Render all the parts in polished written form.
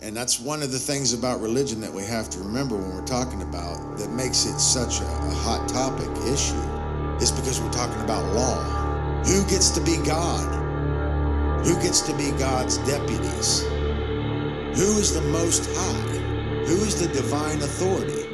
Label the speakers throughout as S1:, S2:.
S1: And that's one of the things about religion that we have to remember when we're talking about that makes it such a hot topic issue is because we're talking about law. Who gets to be God? Who gets to be God's deputies? Who is the Most High? Who is the divine authority?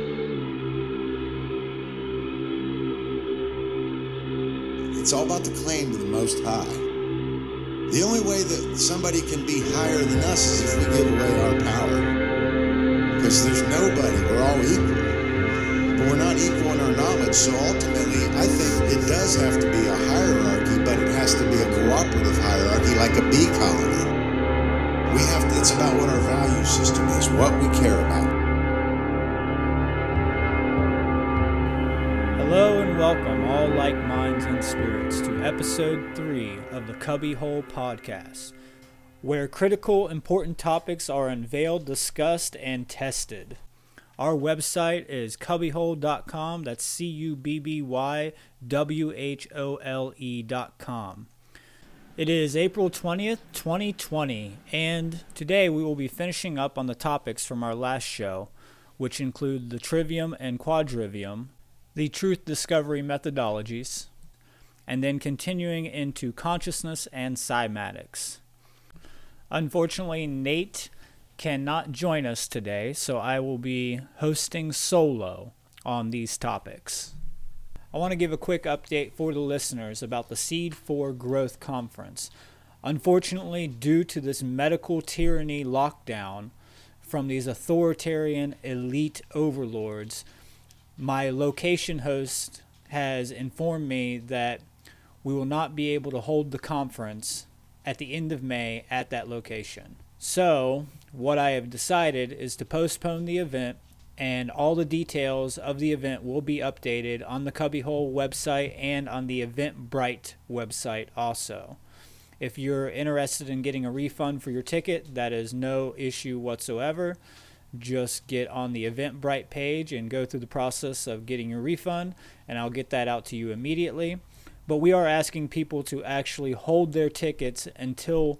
S1: It's all about the claim to the Most High. The only way that somebody can be higher than us is if we give away our power. Because there's nobody, we're all equal. But we're not equal in our knowledge, so ultimately I think it does have to be a hierarchy, but it has to be a cooperative hierarchy like a bee colony. It's about what our value system is, what we care about.
S2: Hello and welcome, all like minds and spirits, to episode 3 of the Cubbyhole Podcast, where critical, important topics are unveiled, discussed, and tested. Our website is cubbyhole.com, that's CUBBYWHOLE.com. It is April 20th, 2020, and today we will be finishing up on the topics from our last show, which include the trivium and quadrivium, the truth discovery methodologies, and then continuing into consciousness and cymatics. Unfortunately, Nate cannot join us today, so I will be hosting solo on these topics. I want to give a quick update for the listeners about the Seed for Growth Conference. Unfortunately, due to this medical tyranny lockdown from these authoritarian elite overlords, my location host has informed me that we will not be able to hold the conference at the end of May at that location. So, what I have decided is to postpone the event, and all the details of the event will be updated on the Cubbyhole website and on the Eventbrite website also. If you're interested in getting a refund for your ticket, that is no issue whatsoever. Just get on the Eventbrite page and go through the process of getting your refund, and I'll get that out to you immediately. But we are asking people to actually hold their tickets until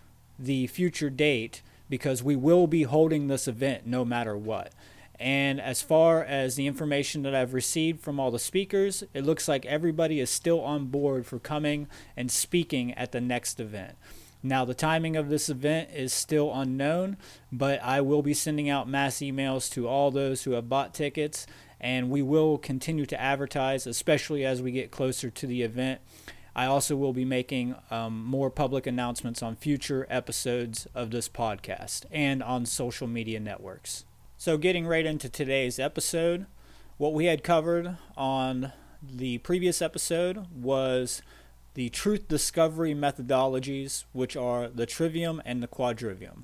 S2: the future date, because we will be holding this event no matter what. And as far as the information that I've received from all the speakers, it looks like everybody is still on board for coming and speaking at the next event. Now, the timing of this event is still unknown, but I will be sending out mass emails to all those who have bought tickets, and we will continue to advertise, especially as we get closer to the event. I also will be making more public announcements on future episodes of this podcast and on social media networks. So getting right into today's episode, what we had covered on the previous episode was the truth discovery methodologies, which are the trivium and the quadrivium.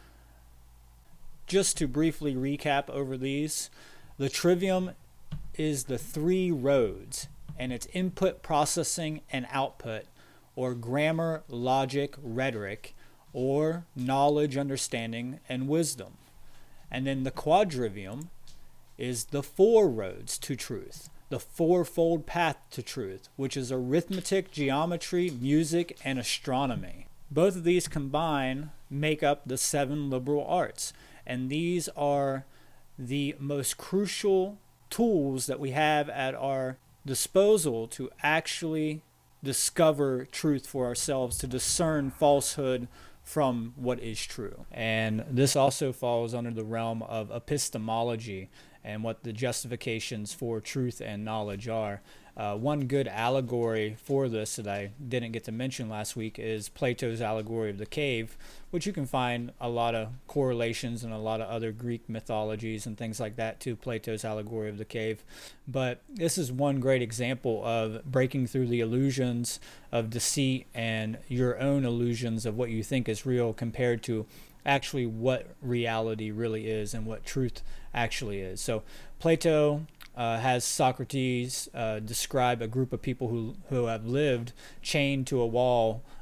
S2: Just to briefly recap over these, the trivium is the 3 roads, and it's input, processing, and output, or grammar, logic, rhetoric, or knowledge, understanding, and wisdom. And then the quadrivium is the 4 roads to truth, the 4-fold path to truth, which is arithmetic, geometry, music, and astronomy. Both of these combined make up the 7 liberal arts, and these are the most crucial tools that we have at our disposal to actually discover truth for ourselves, to discern falsehood from what is true. And this also falls under the realm of epistemology and what the justifications for truth and knowledge are. One good allegory for this that I didn't get to mention last week is Plato's allegory of the cave, which you can find a lot of correlations in a lot of other Greek mythologies and things like that to Plato's allegory of the cave. But this is one great example of breaking through the illusions of deceit and your own illusions of what you think is real compared to actually what reality really is and what truth actually is. So Plato has Socrates describe a group of people who have lived chained to a wall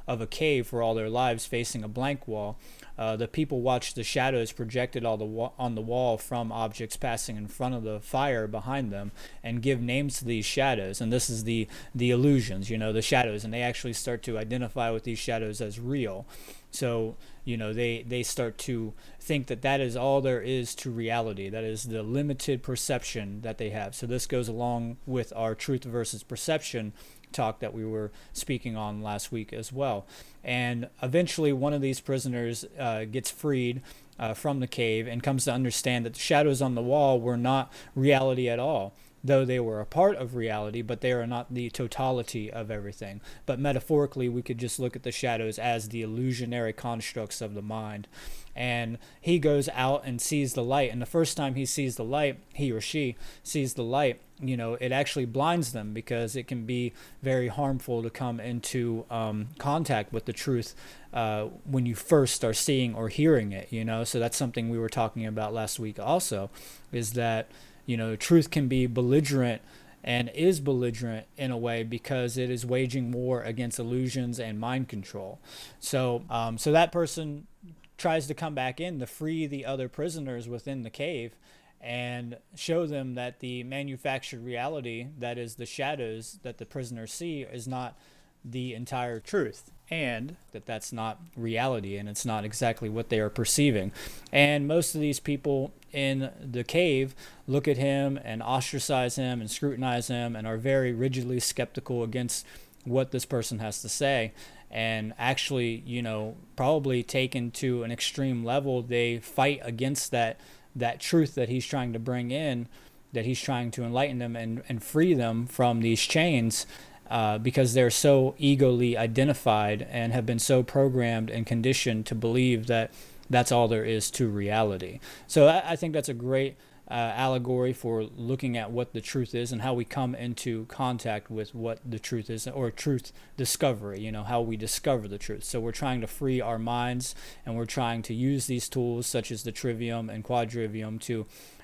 S2: of a cave for all their lives facing a blank wall. The people watch the shadows projected on the wall from objects passing in front of the fire behind them and give names to these shadows. And this is the illusions, the shadows. And they actually start to identify with these shadows as real. So, they start to think that is all there is to reality. That is the limited perception that they have. So this goes along with our truth versus perception talk that we were speaking on last week as well. And eventually one of these prisoners gets freed from the cave and comes to understand that the shadows on the wall were not reality at all, though they were a part of reality, but they are not the totality of everything. But metaphorically, we could just look at the shadows as the illusionary constructs of the mind. And he goes out and sees the light. And the first time he sees the light, he or she sees the light, it actually blinds them, because it can be very harmful to come into contact with the truth when you first are seeing or hearing it, So that's something we were talking about last week also, is that truth can be belligerent and is belligerent in a way because it is waging war against illusions and mind control. So that person tries to come back in to free the other prisoners within the cave and show them that the manufactured reality, that is the shadows that the prisoners see, is not the entire truth, and that's not reality, and it's not exactly what they are perceiving. And most of these people in the cave look at him and ostracize him and scrutinize him and are very rigidly skeptical against what this person has to say. And actually, probably taken to an extreme level, they fight against that truth that he's trying to bring in, that he's trying to enlighten them and free them from these chains, because they're so egally identified and have been so programmed and conditioned to believe that that's all there is to reality. So I think that's a great allegory for looking at what the truth is and how we come into contact with what the truth is, or truth discovery, how we discover the truth. So we're trying to free our minds, and we're trying to use these tools such as the trivium and quadrivium to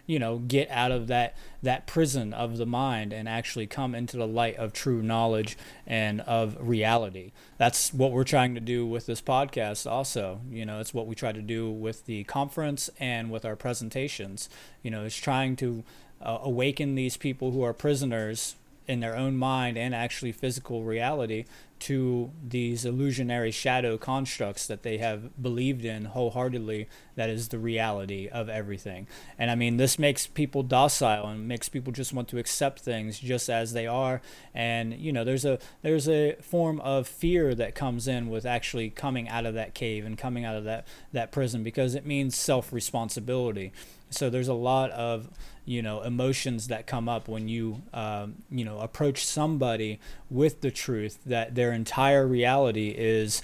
S2: get out of that prison of the mind and actually come into the light of true knowledge and of reality. That's what we're trying to do with this podcast also. It's what we try to do with the conference and with our presentations. It's trying to awaken these people who are prisoners in their own mind and actually physical reality to these illusionary shadow constructs that they have believed in wholeheartedly, that is the reality of everything. And I mean, this makes people docile and makes people just want to accept things just as they are. And there's a form of fear that comes in with actually coming out of that cave and coming out of that prison, because it means self-responsibility. So there's a lot of emotions that come up when you approach somebody with the truth that their entire reality is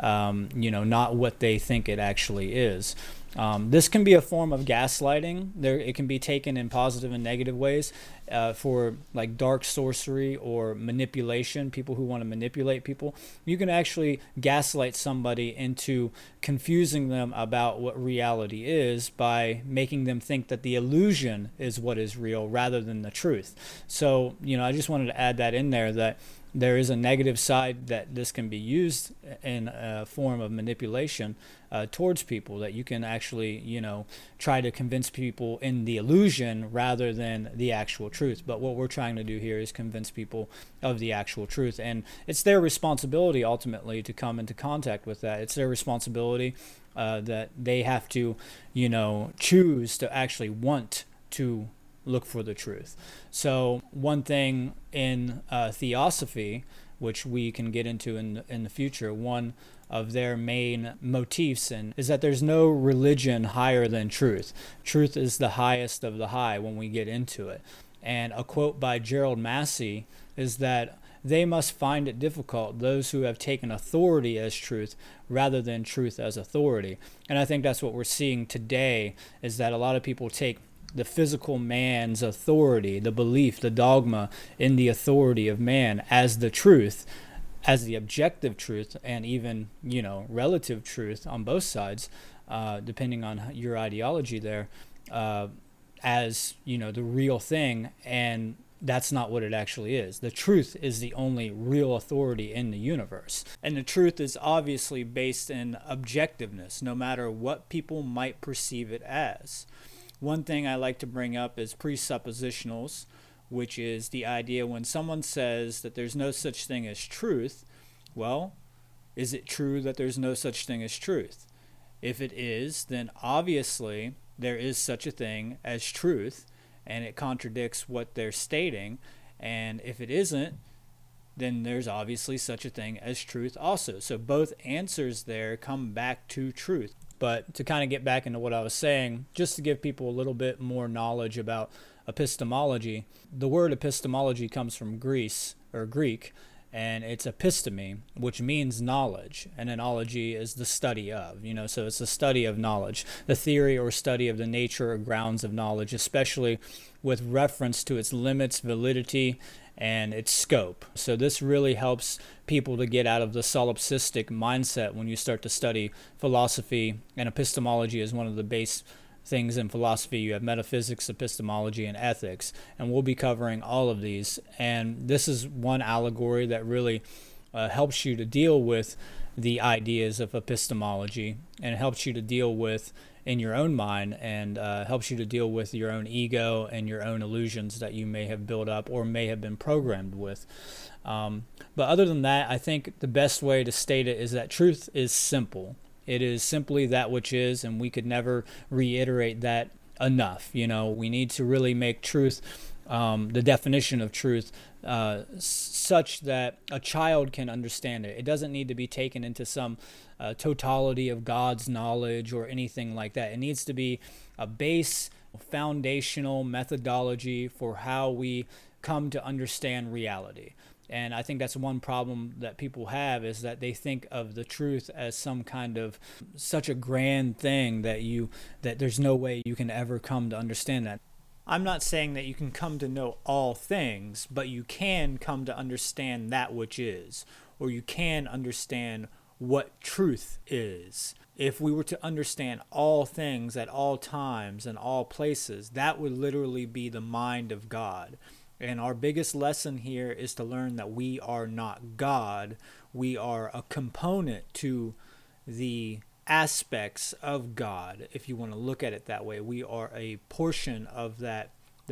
S2: not what they think it actually is. This can be a form of gaslighting. It can be taken in positive and negative ways for like dark sorcery or manipulation, people who want to manipulate people. You can actually gaslight somebody into confusing them about what reality is by making them think that the illusion is what is real rather than the truth. So, I just wanted to add that in there, that there is a negative side that this can be used in a form of manipulation towards people, that you can actually, try to convince people in the illusion rather than the actual truth. But what we're trying to do here is convince people of the actual truth. And it's their responsibility ultimately to come into contact with that. It's their responsibility that they have to, choose to actually want to look for the truth. So one thing in theosophy, which we can get into in the future, one of their main motifs is that there's no religion higher than truth. Truth is the highest of the high when we get into it. And a quote by Gerald Massey is that they must find it difficult, those who have taken authority as truth rather than truth as authority. And I think that's what we're seeing today, is that a lot of people take the physical man's authority, the belief, the dogma in the authority of man as the truth, as the objective truth, and even, relative truth on both sides, depending on your ideology there, as, the real thing. And that's not what it actually is. The truth is the only real authority in the universe. And the truth is obviously based in objectiveness, no matter what people might perceive it as. One thing I like to bring up is presuppositionals, which is the idea when someone says that there's no such thing as truth, well, is it true that there's no such thing as truth? If it is, then obviously there is such a thing as truth, and it contradicts what they're stating. And if it isn't, then there's obviously such a thing as truth also. So both answers there come back to truth. But to kind of get back into what I was saying, just to give people a little bit more knowledge about epistemology, the word epistemology comes from Greek, and it's episteme, which means knowledge, and an ology is the study of, so it's the study of knowledge, the theory or study of the nature or grounds of knowledge, especially with reference to its limits, validity, and its scope. So this really helps people to get out of the solipsistic mindset when you start to study philosophy, and epistemology is one of the base things in philosophy. You have metaphysics, epistemology, and ethics, and we'll be covering all of these. And this is one allegory that really helps you to deal with the ideas of epistemology, and helps you to deal with in your own mind, and helps you to deal with your own ego and your own illusions that you may have built up or may have been programmed with. But other than that, I think the best way to state it is that truth is simple. It is simply that which is, and we could never reiterate that enough. We need to really make truth, the definition of truth, such that a child can understand it. It doesn't need to be taken into some totality of God's knowledge or anything like that. It needs to be a base, foundational methodology for how we come to understand reality. And I think that's one problem that people have, is that they think of the truth as some kind of such a grand thing that there's no way you can ever come to understand that. I'm not saying that you can come to know all things, but you can come to understand that which is, or you can understand what truth is. If we were to understand all things at all times and all places, that would literally be the mind of God. And our biggest lesson here is to learn that we are not God. We are a component to the aspects of God, if you want to look at it that way. We are a portion of that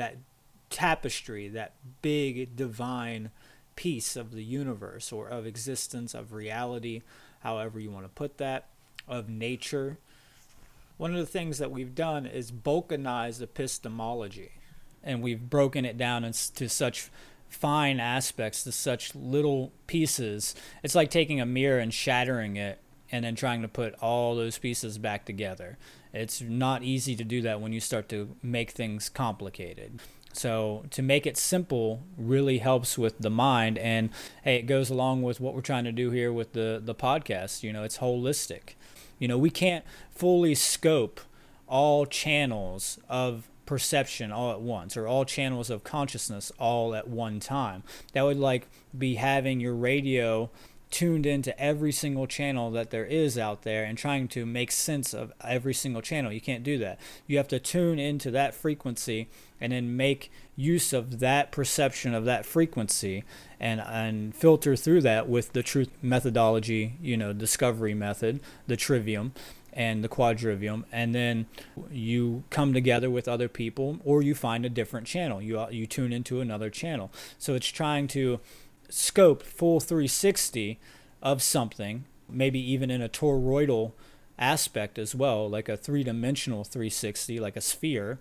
S2: tapestry, that big divine piece of the universe, or of existence, of reality, however you want to put that, of nature. One of the things that we've done is balkanize epistemology. And we've broken it down into such fine aspects, to such little pieces. It's like taking a mirror and shattering it and then trying to put all those pieces back together. It's not easy to do that when you start to make things complicated. So to make it simple really helps with the mind. And hey, it goes along with what we're trying to do here with the podcast. It's holistic. We can't fully scope all channels of perception all at once, or all channels of consciousness all at one time. That would be having your radio tuned into every single channel that there is out there and trying to make sense of every single channel. You can't do that. You have to tune into that frequency and then make use of that perception of that frequency, and filter through that with the truth methodology, discovery method, the trivium and the quadrivium, and then you come together with other people, or you find a different channel. You tune into another channel. So it's trying to scope full 360 of something, maybe even in a toroidal aspect as well, like a three-dimensional 360, like a sphere,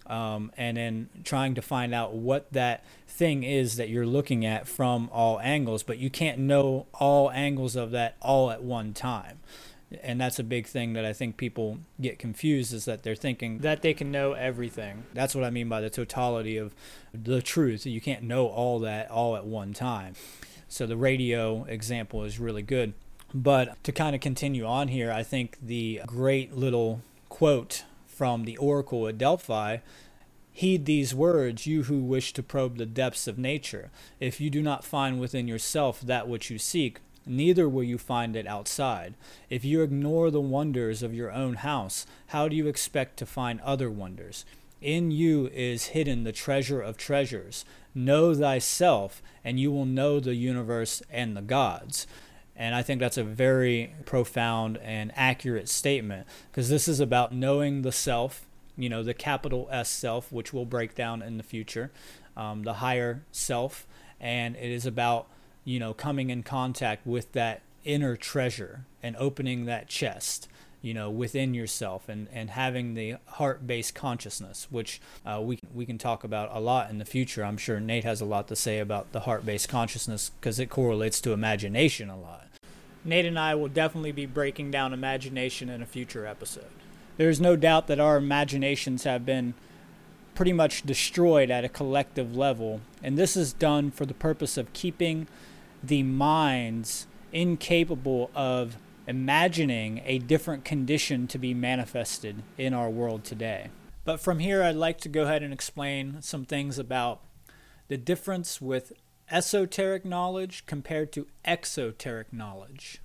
S2: and then trying to find out what that thing is that you're looking at from all angles, but you can't know all angles of that all at one time. And that's a big thing that I think people get confused, is that they're thinking that they can know everything. That's what I mean by the totality of the truth. You can't know all that all at one time. So the radio example is really good. But to kind of continue on here, I think the great little quote from the Oracle at Delphi: "Heed these words, you who wish to probe the depths of nature. If you do not find within yourself that which you seek, neither will you find it outside. If you ignore the wonders of your own house, how do you expect to find other wonders? In you is hidden the treasure of treasures. Know thyself, and you will know the universe and the gods. And I think that's a very profound and accurate statement, because this is about knowing the self, the capital S self, which we'll break down in the future, the higher self. And it is about, coming in contact with that inner treasure and opening that chest, within yourself, and having the heart-based consciousness, which we can talk about a lot in the future. I'm sure Nate has a lot to say about the heart-based consciousness because it correlates to imagination a lot. Nate and I will definitely be breaking down imagination in a future episode. There's no doubt that our imaginations have been pretty much destroyed at a collective level, and this is done for the purpose of keeping the minds incapable of imagining a different condition to be manifested in our world today. But from here, I'd like to go ahead and explain some things about the difference with esoteric knowledge compared to exoteric knowledge.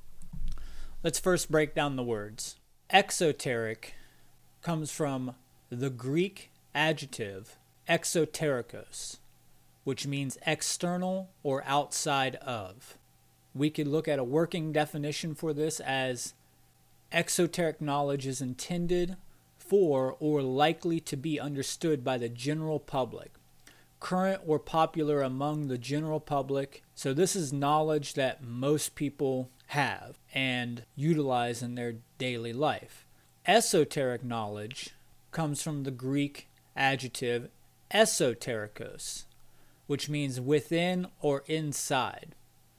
S2: Let's first break down the words. Exoteric comes from the Greek adjective exoterikos, which means external or outside of. We could look at a working definition for this as exoteric knowledge is intended for or likely to be understood by the general public, current or popular among the general public. So this is knowledge that most people have and utilize in their daily life. Esoteric knowledge comes from the Greek adjective esoterikos, which means within or inside.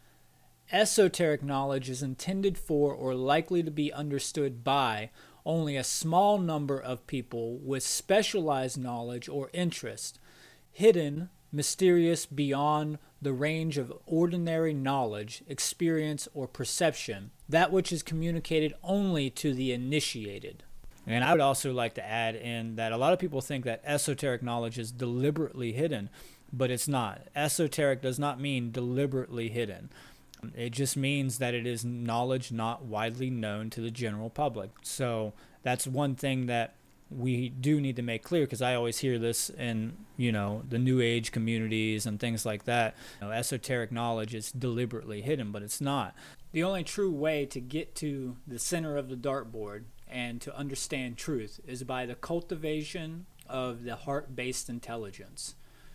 S2: Esoteric knowledge is intended for or likely to be understood by only a small number of people with specialized knowledge or interest, hidden, mysterious, beyond the range of ordinary knowledge, experience, or perception, that which is communicated only to the initiated. And I would also like to add in that a lot of people think that esoteric knowledge is deliberately hidden, but it's not. Esoteric does not mean deliberately hidden. It just means that it is knowledge not widely known to the general public. So that's one thing that we do need to make clear, because I always hear this in, the New Age communities and things like that. Esoteric knowledge is deliberately hidden, but it's not. The only true way to get to the center of the dartboard and to understand truth is by the cultivation of the heart-based intelligence.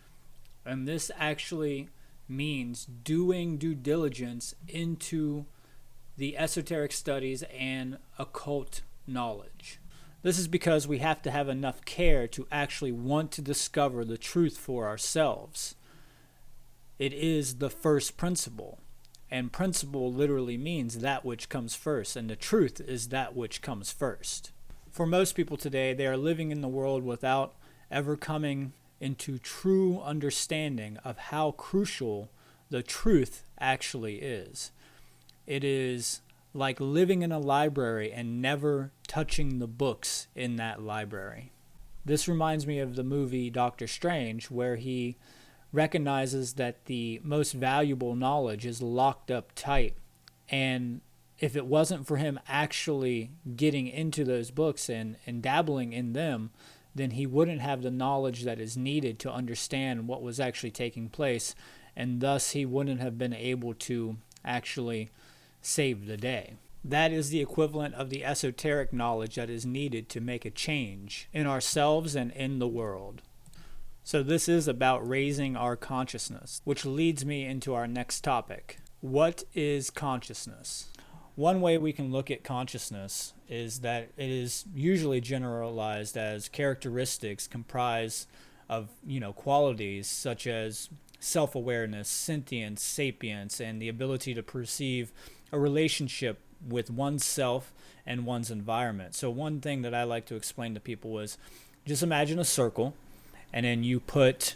S2: And this actually means doing due diligence into the esoteric studies and occult knowledge. This is because we have to have enough care to actually want to discover the truth for ourselves. It is the first principle, and principle literally means that which comes first, and the truth is that which comes first. For most people today, they are living in the world without ever coming into true understanding of how crucial the truth actually is. It is like living in a library and never touching the books in that library. This reminds me of the movie Doctor Strange, where he recognizes that the most valuable knowledge is locked up tight. And if it wasn't for him actually getting into those books and dabbling in them, then he wouldn't have the knowledge that is needed to understand what was actually taking place, and thus he wouldn't have been able to actually save the day. That is the equivalent of the esoteric knowledge that is needed to make a change in ourselves and in the world. So this is about raising our consciousness, which leads me into our next topic. What is consciousness? One way we can look at consciousness is that it is usually generalized as characteristics comprised of, qualities such as self-awareness, sentience, sapience, and the ability to perceive a relationship with oneself and one's environment. So one thing that I like to explain to people is just imagine a circle, and then you put,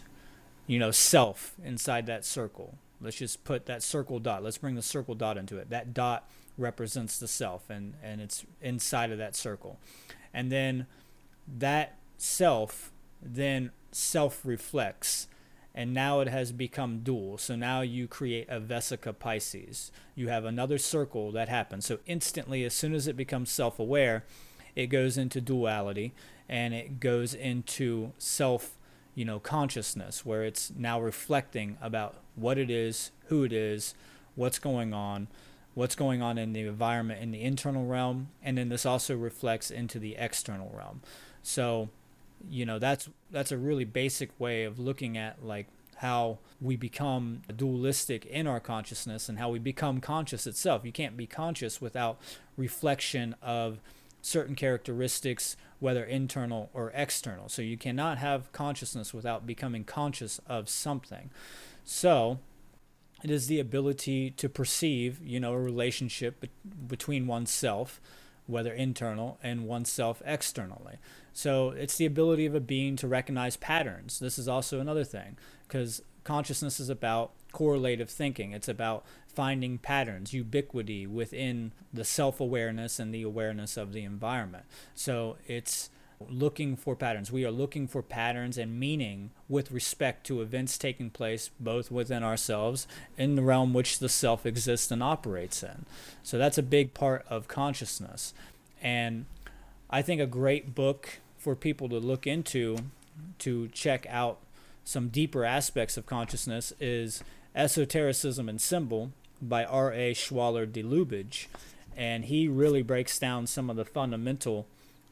S2: self inside that circle. Let's just put that circle dot. Let's bring the circle dot into it. That dot represents the self, and it's inside of that circle. And then that self then self-reflects, and now it has become dual. So now you create a Vesica Pisces. You have another circle that happens. So instantly, as soon as it becomes self-aware, it goes into duality, and it goes into self, consciousness, where it's now reflecting about what it is, who it is, what's going on in the environment in the internal realm, and then this also reflects into the external realm. So, that's a really basic way of looking at like how we become dualistic in our consciousness and how we become conscious itself. You can't be conscious without reflection of certain characteristics, whether internal or external. So you cannot have consciousness without becoming conscious of something. So it is the ability to perceive, a relationship between oneself, whether internal, and oneself externally. So it's the ability of a being to recognize patterns. This is also another thing, because consciousness is about correlative thinking. It's about finding patterns, ubiquity within the self-awareness and the awareness of the environment. So it's looking for patterns. We are looking for patterns and meaning with respect to events taking place both within ourselves in the realm which the self exists and operates in. So that's a big part of consciousness. And I think a great book for people to look into to check out some deeper aspects of consciousness is Esotericism and Symbol by R.A. Schwaller de Lubage. And he really breaks down some of the fundamental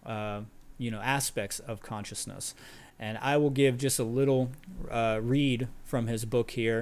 S2: aspects of consciousness. And I will give just a little read from his book here,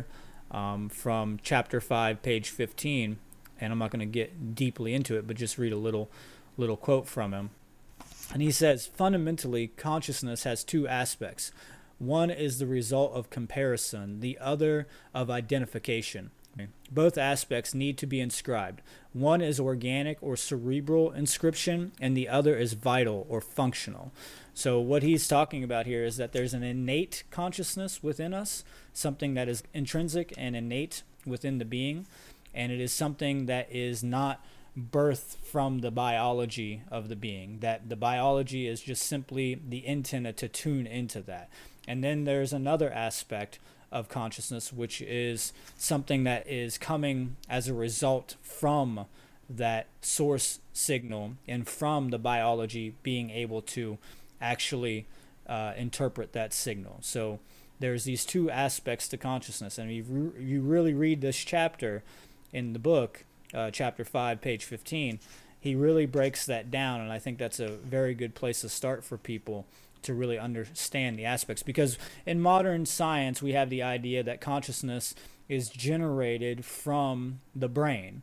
S2: from chapter 5, page 15. And I'm not going to get deeply into it, but just read a little quote from him. And he says, fundamentally, consciousness has two aspects. One is the result of comparison, the other of identification. Both aspects need to be inscribed. One is organic or cerebral inscription, and the other is vital or functional. So what he's talking about here is that there's an innate consciousness within us, something that is intrinsic and innate within the being, and it is something that is not birthed from the biology of the being, that the biology is just simply the antenna to tune into that. And then there's another aspect of consciousness, which is something that is coming as a result from that source signal and from the biology being able to actually interpret that signal. So there's these two aspects to consciousness, and you really read this chapter in the book, chapter 5, page 15, he really breaks that down, and I think that's a very good place to start for people to really understand the aspects. Because in modern science, we have the idea that consciousness is generated from the brain.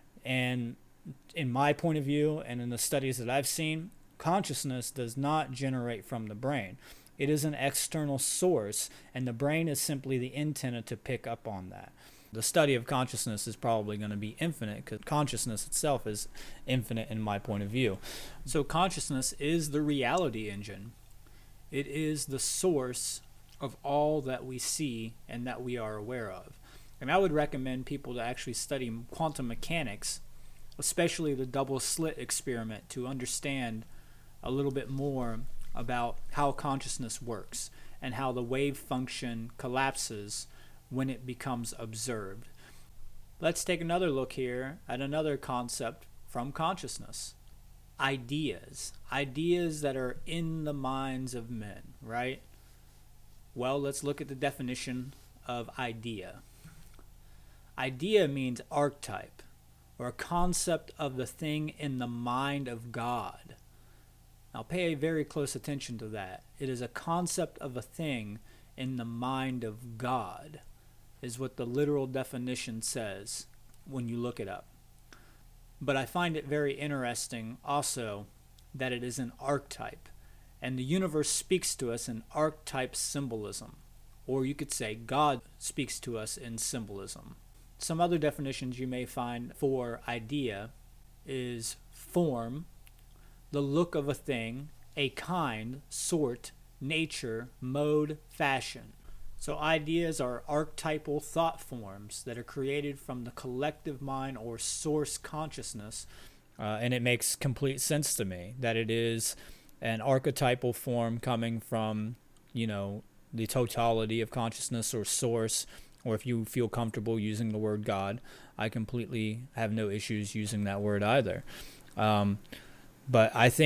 S2: And in my point of view, and in the studies that I've seen, consciousness does not generate from the brain. It is an external source, and the brain is simply the antenna to pick up on that. The study of consciousness is probably going to be infinite, because consciousness itself is infinite in my point of view. So consciousness is the reality engine. It is the source of all that we see and that we are aware of. And I would recommend people to actually study quantum mechanics, especially the double slit experiment, to understand a little bit more about how consciousness works and how the wave function collapses when it becomes observed. Let's take another look here at another concept from consciousness. Ideas that are in the minds of men, right? Well, let's look at the definition of idea. Idea means archetype, or a concept of the thing in the mind of God. Now pay very close attention to that. It is a concept of a thing in the mind of God, is what the literal definition says when you look it up. But I find it very interesting also that it is an archetype, and the universe speaks to us in archetype symbolism, or you could say God speaks to us in symbolism. Some other definitions you may find for idea is form, the look of a thing, a kind, sort, nature, mode, fashion. So ideas are archetypal thought forms that are created from the collective mind or source consciousness. And it makes complete sense to me that it is an archetypal form coming from, the totality of consciousness or source, or if you feel comfortable using the word God, I completely have no issues using that word either. But I think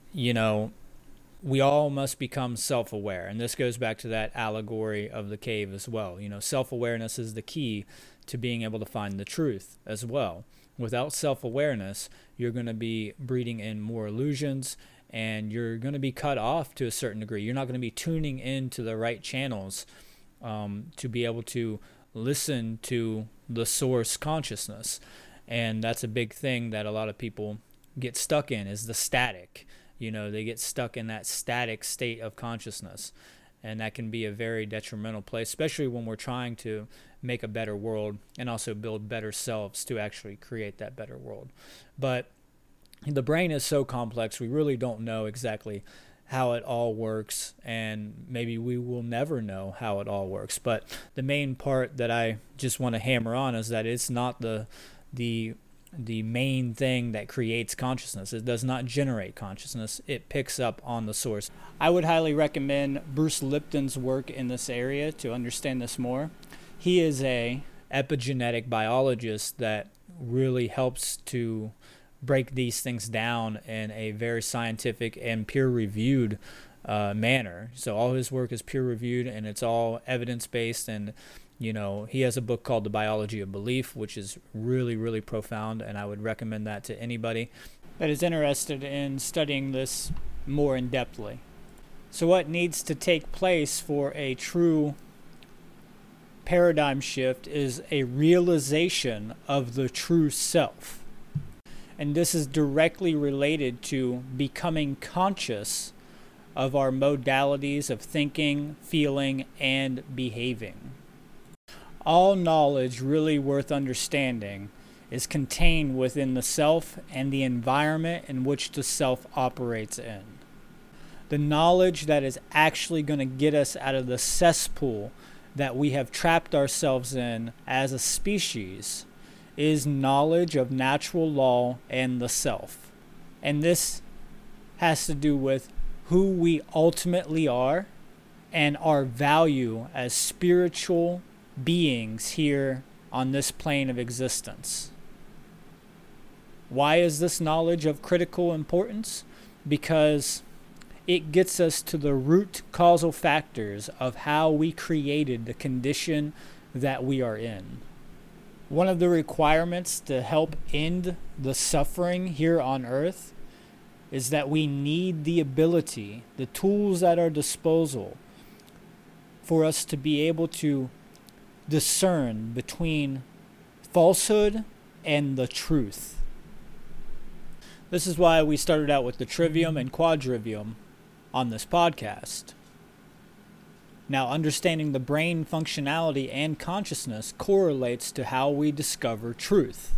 S2: you know, we all must become self-aware. And this goes back to that allegory of the cave as well. You know, self-awareness is the key to being able to find the truth as well. Without self-awareness, you're going to be breeding in more illusions, and you're going to be cut off to a certain degree. You're not going to be tuning into the right channels to be able to listen to the source consciousness. And that's a big thing that a lot of people get stuck in, is the static. You know, they get stuck in that static state of consciousness. And that can be a very detrimental place, especially when we're trying to make a better world and also build better selves to actually create that better world. But the brain is so complex, we really don't know exactly how it all works, and maybe we will never know how it all works. But the main part that I just want to hammer on is that it's not the main thing that creates consciousness. It does not generate consciousness. It picks up on the source. I would highly recommend Bruce Lipton's work in this area to understand this more. He is a epigenetic biologist that really helps to break these things down in a very scientific and peer-reviewed manner. So all his work is peer-reviewed, and it's all evidence-based. And you know, he has a book called The Biology of Belief, which is really, really profound, and I would recommend that to anybody that is interested in studying this more in-depthly. So what needs to take place for a true paradigm shift is a realization of the true self. And this is directly related to becoming conscious of our modalities of thinking, feeling, and behaving. All knowledge really worth understanding is contained within the self and the environment in which the self operates in. The knowledge that is actually going to get us out of the cesspool that we have trapped ourselves in as a species is knowledge of natural law and the self. And this has to do with who we ultimately are and our value as spiritual beings here on this plane of existence. Why is this knowledge of critical importance? Because it gets us to the root causal factors of how we created the condition that we are in. One of the requirements to help end the suffering here on earth is that we need the ability, the tools at our disposal, for us to be able to discern between falsehood and the truth. This is why we started out with the trivium and quadrivium on this podcast. Now, understanding the brain functionality and consciousness correlates to how we discover truth.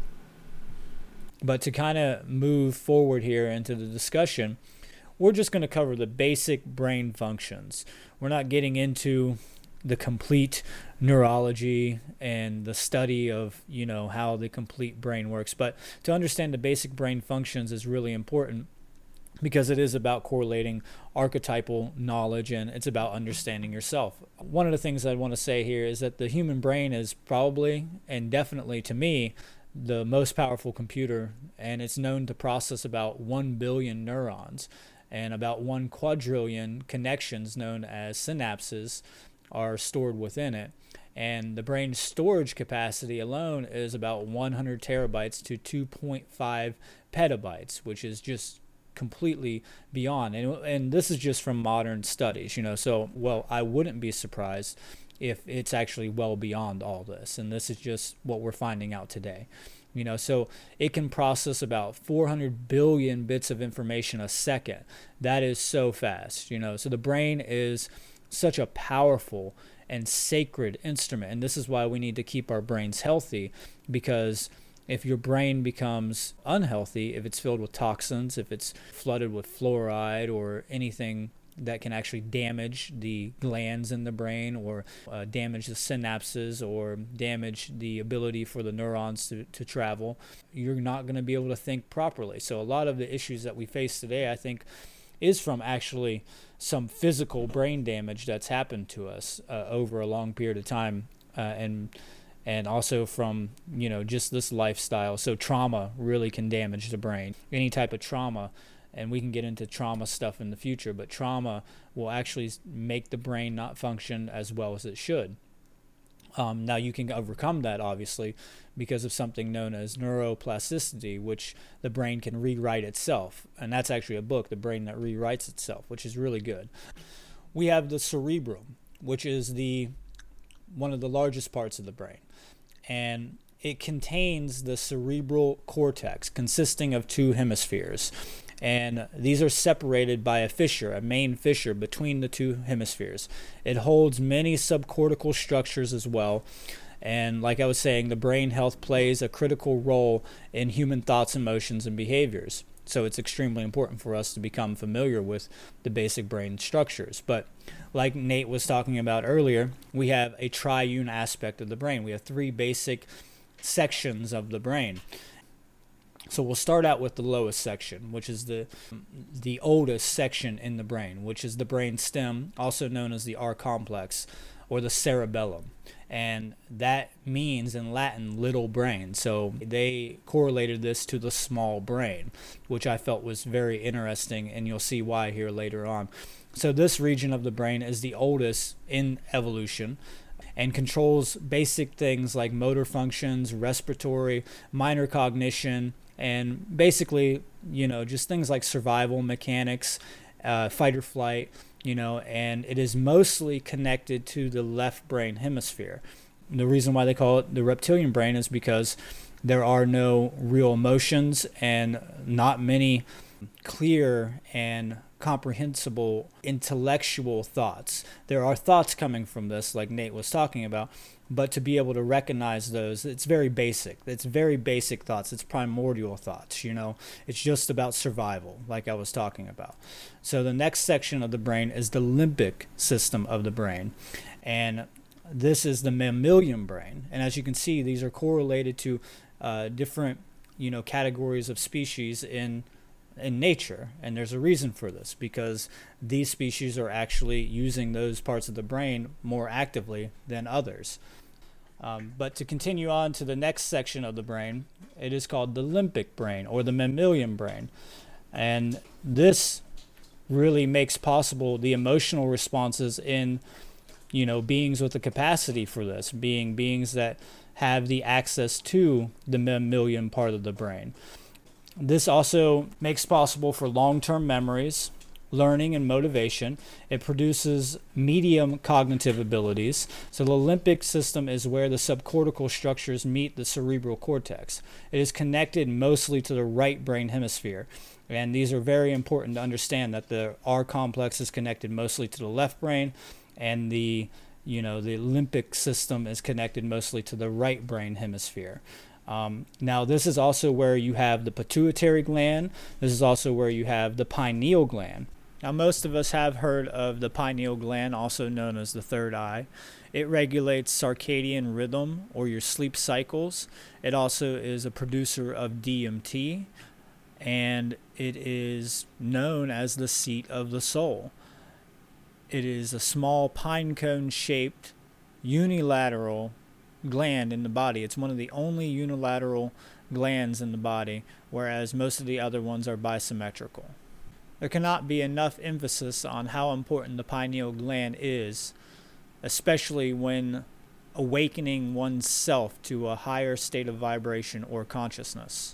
S2: But to kind of move forward here into the discussion, we're just going to cover the basic brain functions. We're not getting into the complete neurology and the study of, you know, how the complete brain works. But to understand the basic brain functions is really important, because it is about correlating archetypal knowledge, and it's about understanding yourself. One of the things I want to say here is that the human brain is probably, and definitely to me, the most powerful computer, and it's known to process about 1 billion neurons, and about 1 quadrillion connections known as synapses are stored within it. And the brain's storage capacity alone is about 100 terabytes to 2.5 petabytes, which is just completely beyond. And this is just from modern studies, you know. So, well, I wouldn't be surprised if it's actually well beyond all this. And this is just what we're finding out today. You know, so it can process about 400 billion bits of information a second. That is so fast, you know. So the brain is such a powerful and sacred instrument. And this is why we need to keep our brains healthy, because if your brain becomes unhealthy, if it's filled with toxins, if it's flooded with fluoride or anything that can actually damage the glands in the brain, or damage the synapses, or damage the ability for the neurons to travel, you're not going to be able to think properly. So a lot of the issues that we face today, I think, is from actually some physical brain damage that's happened to us over a long period of time, and also from, you know, just this lifestyle. So trauma really can damage the brain. Any type of trauma and we can get into trauma stuff in the future, but trauma will actually make the brain not function as well as it should. Now you can overcome that, obviously, because of something known as neuroplasticity, which the brain can rewrite itself. And that's actually a book, The Brain That Rewrites Itself, which is really good. We have the cerebrum, which is one of the largest parts of the brain. And it contains the cerebral cortex, consisting of two hemispheres. And these are separated by a main fissure between the two hemispheres. It holds many subcortical structures as well. And like I was saying, the brain health plays a critical role in human thoughts, emotions, and behaviors. So it's extremely important for us to become familiar with the basic brain structures. But like Nate was talking about earlier, we have a triune aspect of the brain. We have three basic sections of the brain. So we'll start out with the lowest section, which is the oldest section in the brain, which is the brain stem, also known as the R complex or the cerebellum. And that means in Latin, little brain. So they correlated this to the small brain, which I felt was very interesting, and you'll see why here later on. So this region of the brain is the oldest in evolution and controls basic things like motor functions, respiratory, minor cognition, and basically, just things like survival mechanics, fight or flight, and it is mostly connected to the left brain hemisphere. The reason why they call it the reptilian brain is because there are no real emotions and not many clear and comprehensible intellectual thoughts. There are thoughts coming from this, like Nate was talking about, but to be able to recognize those, it's very basic. It's very basic thoughts. It's primordial thoughts, It's just about survival, like I was talking about. So the next section of the brain is the limbic system of the brain. And this is the mammalian brain. And as you can see, these are correlated to different, categories of species in nature, and there's a reason for this, because these species are actually using those parts of the brain more actively than others. But to continue on to the next section of the brain, it is called the limbic brain or the mammalian brain, and this really makes possible the emotional responses in beings with the capacity for this, beings that have the access to the mammalian part of the brain. This also makes possible for long-term memories, learning, and motivation. It produces medium cognitive abilities. So the limbic system is where the subcortical structures meet the cerebral cortex. It is connected mostly to the right brain hemisphere. And these are very important to understand, that the R complex is connected mostly to the left brain, and the limbic system is connected mostly to the right brain hemisphere. Now, this is also where you have the pituitary gland. This is also where you have the pineal gland. Now, most of us have heard of the pineal gland, also known as the third eye. It regulates circadian rhythm, or your sleep cycles. It also is a producer of DMT, and it is known as the seat of the soul. It is a small pine cone shaped unilateral gland in the body. It's one of the only unilateral glands in the body, whereas most of the other ones are bisymmetrical. There cannot be enough emphasis on how important the pineal gland is, especially when awakening oneself to a higher state of vibration or consciousness.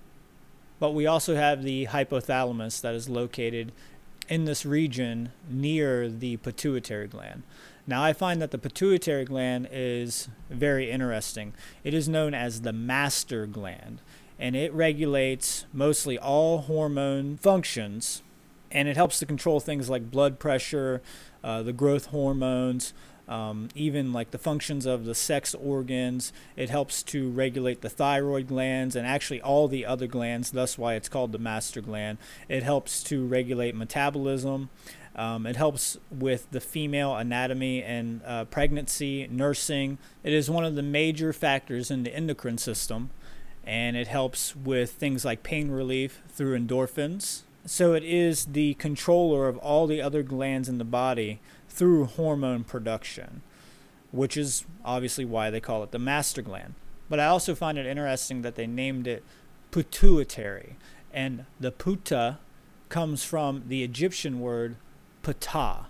S2: But we also have the hypothalamus that is located in this region near the pituitary gland. Now, I find that the pituitary gland is very interesting. It is known as the master gland, and it regulates mostly all hormone functions, and it helps to control things like blood pressure, the growth hormones, even like the functions of the sex organs. It helps to regulate the thyroid glands and actually all the other glands. That's why it's called the master gland. It helps to regulate metabolism. It helps with the female anatomy and pregnancy, nursing. It is one of the major factors in the endocrine system, and it helps with things like pain relief through endorphins. So it is the controller of all the other glands in the body through hormone production, which is obviously why they call it the master gland. But I also find it interesting that they named it pituitary, and the puta comes from the Egyptian word Ptah,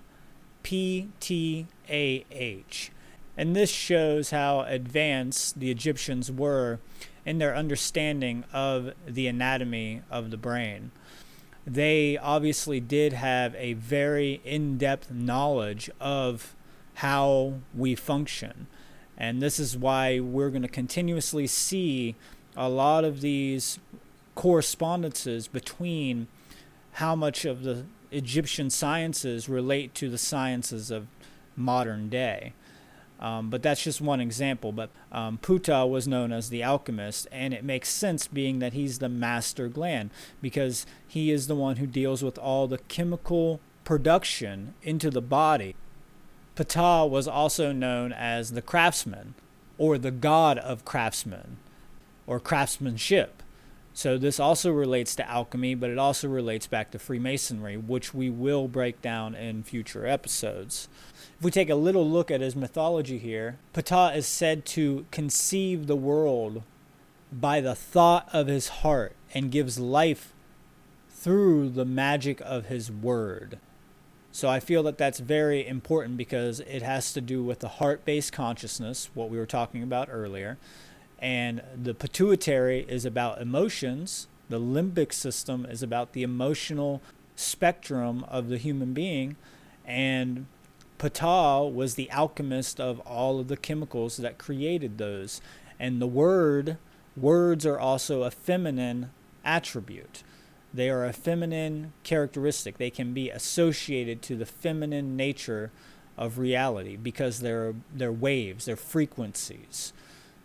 S2: Ptah. And this shows how advanced the Egyptians were in their understanding of the anatomy of the brain. They obviously did have a very in-depth knowledge of how we function. And this is why we're going to continuously see a lot of these correspondences between how much of the Egyptian sciences relate to the sciences of modern day. But that's just one example. But Ptah was known as the alchemist, and it makes sense being that he's the master gland, because he is the one who deals with all the chemical production into the body. Ptah was also known as the craftsman, or the god of craftsmen, or craftsmanship. So this also relates to alchemy, but it also relates back to Freemasonry, which we will break down in future episodes. If we take a little look at his mythology here, Ptah is said to conceive the world by the thought of his heart and gives life through the magic of his word. So I feel that that's very important because it has to do with the heart-based consciousness, what we were talking about earlier. And the pituitary is about emotions. The limbic system is about the emotional spectrum of the human being. And Ptah was the alchemist of all of the chemicals that created those. And the words are also a feminine attribute. They are a feminine characteristic. They can be associated to the feminine nature of reality because they're waves, they're frequencies.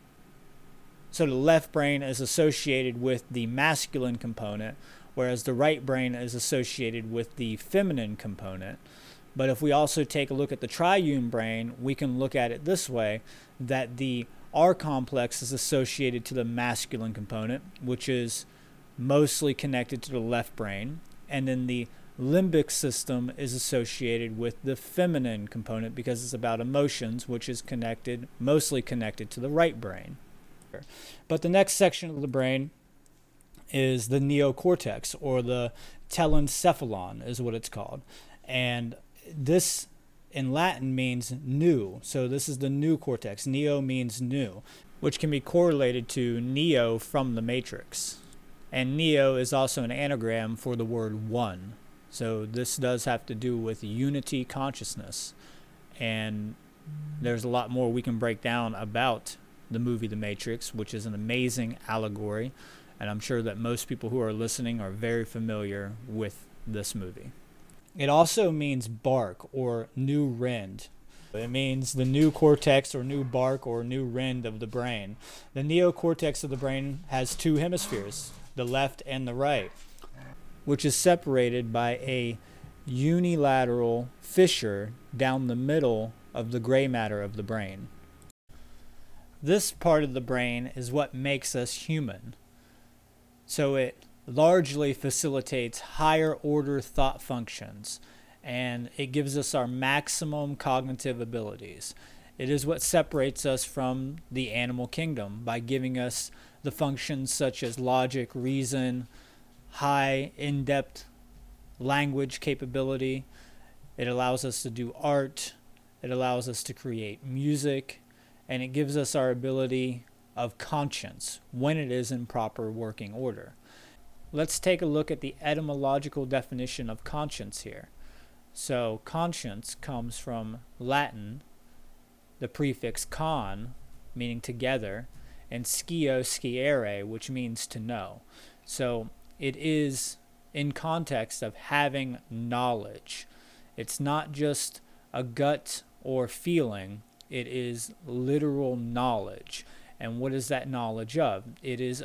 S2: So the left brain is associated with the masculine component, whereas the right brain is associated with the feminine component. But if we also take a look at the triune brain, we can look at it this way, that the R complex is associated to the masculine component, which is mostly connected to the left brain, and then the limbic system is associated with the feminine component because it's about emotions, which is mostly connected to the right brain. But the next section of the brain is the neocortex, or the telencephalon is what it's called. And this in Latin means new. So this is the new cortex. Neo means new, which can be correlated to Neo from the Matrix. And Neo is also an anagram for the word one. So this does have to do with unity consciousness. And there's a lot more we can break down about the movie The Matrix, which is an amazing allegory, and I'm sure that most people who are listening are very familiar with this movie. It also means bark or new rind. It means the new cortex or new bark or new rind of the brain. The neocortex of the brain has two hemispheres, the left and the right, which is separated by a unilateral fissure down the middle of the gray matter of the brain. This part of the brain is what makes us human. So it largely facilitates higher order thought functions, and it gives us our maximum cognitive abilities. It is what separates us from the animal kingdom by giving us the functions such as logic, reason, high in-depth language capability. It allows us to do art. It allows us to create music. And it gives us our ability of conscience when it is in proper working order. Let's take a look at the etymological definition of conscience here. So conscience comes from Latin, the prefix con, meaning together, and scio, sciere, which means to know. So it is in context of having knowledge. It's not just a gut or feeling. It is literal knowledge. And what is that knowledge of? It is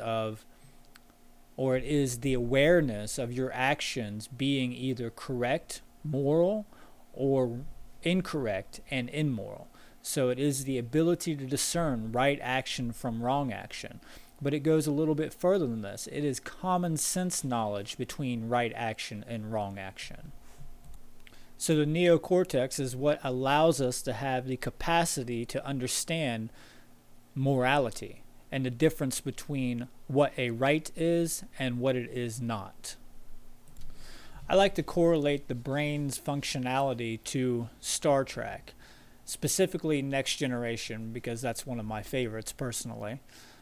S2: the awareness of your actions being either correct, moral, or incorrect and immoral. So it is the ability to discern right action from wrong action. But it goes a little bit further than this. It is common sense knowledge between right action and wrong action. So the neocortex is what allows us to have the capacity to understand morality and the difference between what a right is and what it is not. I like to correlate the brain's functionality to Star Trek, specifically Next Generation, because that's one of my favorites personally.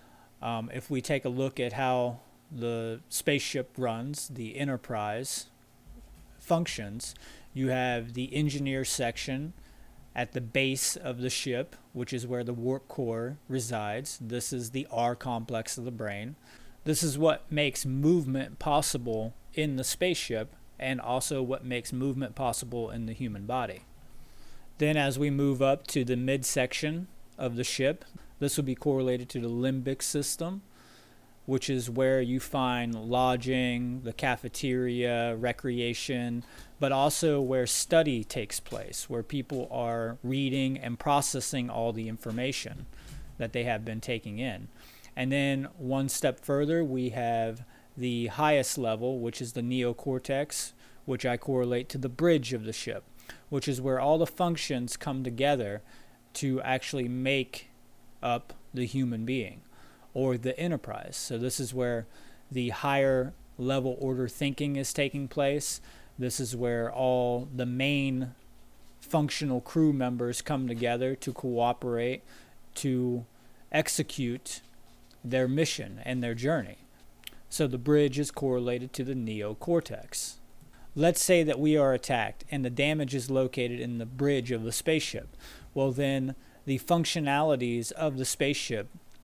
S2: If we take a look at how the spaceship runs, the Enterprise functions, you have the engineer section at the base of the ship, which is where the warp core resides. This is the R complex of the brain. This is what makes movement possible in the spaceship, and also what makes movement possible in the human body. Then as we move up to the midsection of the ship, this will be correlated to the limbic system, which is where you find lodging, the cafeteria, recreation, but also where study takes place, where people are reading and processing all the information that they have been taking in. And then one step further, we have the highest level, which is the neocortex, which I correlate to the bridge of the ship, which is where all the functions come together to actually make up the human being or the Enterprise. So this is where the higher level order thinking is taking place. This is where all the main functional crew members come together to cooperate to execute their mission and their journey. So the bridge is correlated to the neocortex. Let's say that we are attacked and the damage is located in the bridge of the spaceship. Well, then the functionalities of the spaceship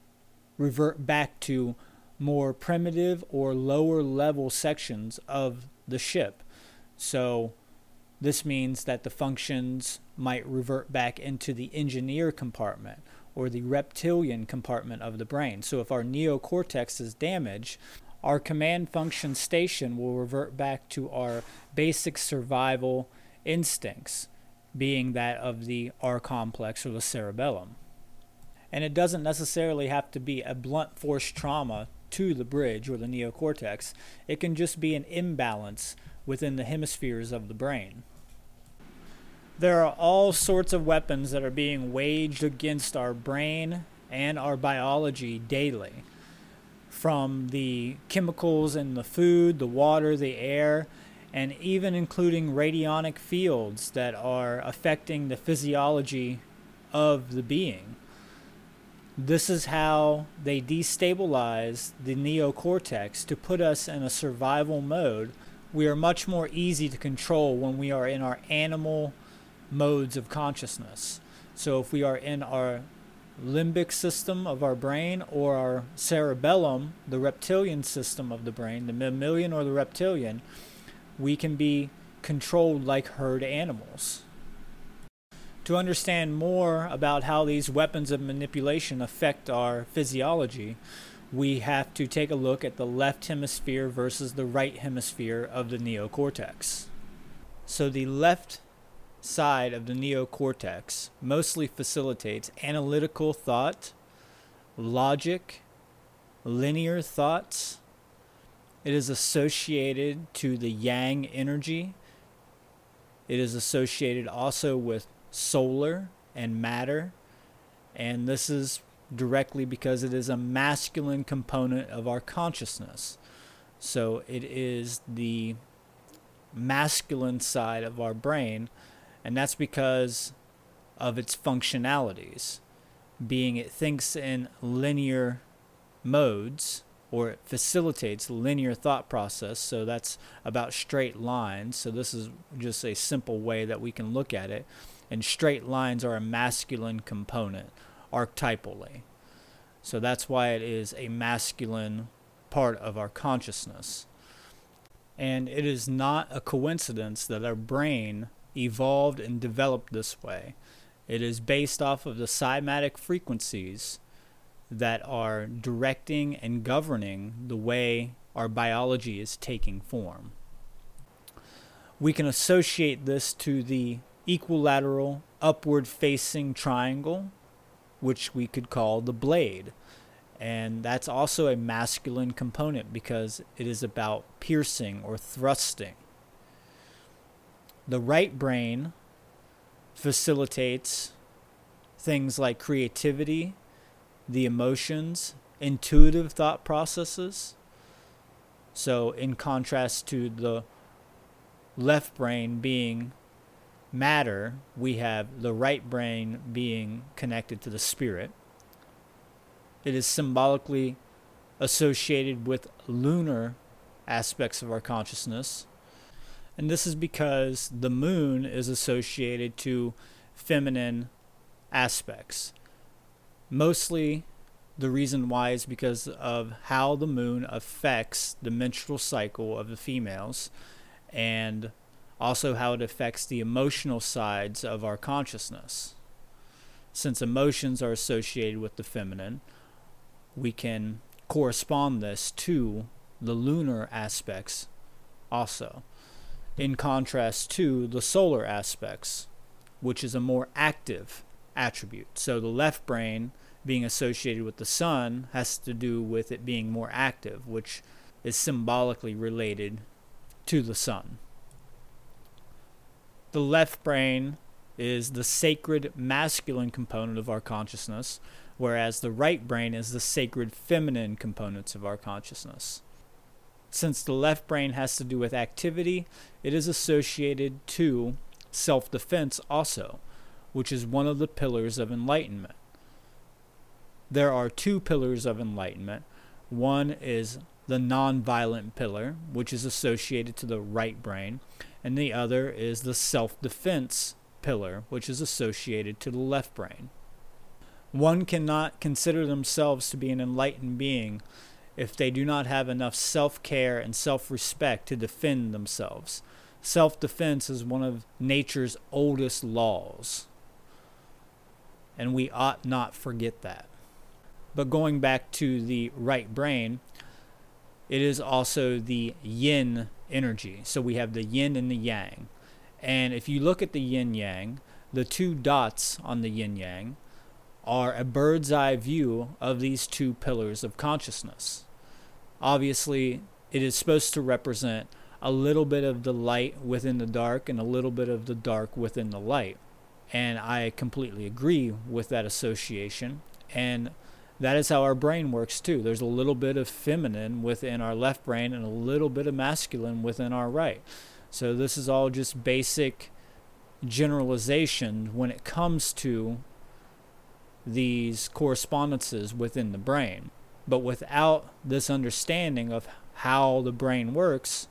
S2: revert back to more primitive or lower level sections of the ship. So this means that the functions might revert back into the engineer compartment or the reptilian compartment of the brain. So if our neocortex is damaged, our command function station will revert back to our basic survival instincts, being that of the R complex or the cerebellum. And it doesn't necessarily have to be a blunt force trauma to the bridge or the neocortex. It can just be an imbalance within the hemispheres of the brain. There are all sorts of weapons that are being waged against our brain and our biology daily. From the chemicals in the food, the water, the air, and even including radionic fields that are affecting the physiology of the being. This is how they destabilize the neocortex to put us in a survival mode. We are much more easy to control when we are in our animal modes of consciousness. So if we are in our limbic system of our brain or our cerebellum, the reptilian system of the brain, the mammalian or the reptilian, we can be controlled like herd animals. To understand more about how these weapons of manipulation affect our physiology, we have to take a look at the left hemisphere versus the right hemisphere of the neocortex. So the left side of the neocortex mostly facilitates analytical thought, logic, linear thoughts. It is associated to the yang energy. It is associated also with solar and matter, and this is directly because it is a masculine component of our consciousness. So it is the masculine side of our brain, and that's because of its functionalities, being it thinks in linear modes, or it facilitates linear thought process. So that's about straight lines. So this is just a simple way that we can look at it. And straight lines are a masculine component, archetypally. So that's why it is a masculine part of our consciousness. And it is not a coincidence that our brain evolved and developed this way. It is based off of the cymatic frequencies that are directing and governing the way our biology is taking form. We can associate this to the equilateral upward facing triangle, which we could call the blade. And that's also a masculine component because it is about piercing or thrusting. The right brain facilitates things like creativity, the emotions, intuitive thought processes. So in contrast to the left brain being matter, we have the right brain being connected to the spirit. It is symbolically associated with lunar aspects of our consciousness. And this is because the moon is associated to feminine aspects. Mostly the reason why is because of how the moon affects the menstrual cycle of the females, and also how it affects the emotional sides of our consciousness. Since emotions are associated with the feminine, we can correspond this to the lunar aspects also, in contrast to the solar aspects, which is a more active attribute. So the left brain being associated with the sun has to do with it being more active, which is symbolically related to the sun. The left brain is the sacred masculine component of our consciousness, whereas the right brain is the sacred feminine components of our consciousness. Since the left brain has to do with activity, it is associated to self-defense also, which is one of the pillars of enlightenment. There are two pillars of enlightenment. One is the non-violent pillar, which is associated to the right brain, and the other is the self-defense pillar, which is associated to the left brain. One cannot consider themselves to be an enlightened being if they do not have enough self-care and self-respect to defend themselves. Self-defense is one of nature's oldest laws, and we ought not forget that. But going back to the right brain, it is also the yin energy. So we have the yin and the yang. And if you look at the yin-yang, the two dots on the yin-yang are a bird's eye view of these two pillars of consciousness. Obviously, it is supposed to represent a little bit of the light within the dark and a little bit of the dark within the light. And I completely agree with that association. And that is how our brain works too. There's a little bit of feminine within our left brain and a little bit of masculine within our right. So this is all just basic generalization when it comes to these correspondences within the brain. But without this understanding of how the brain works,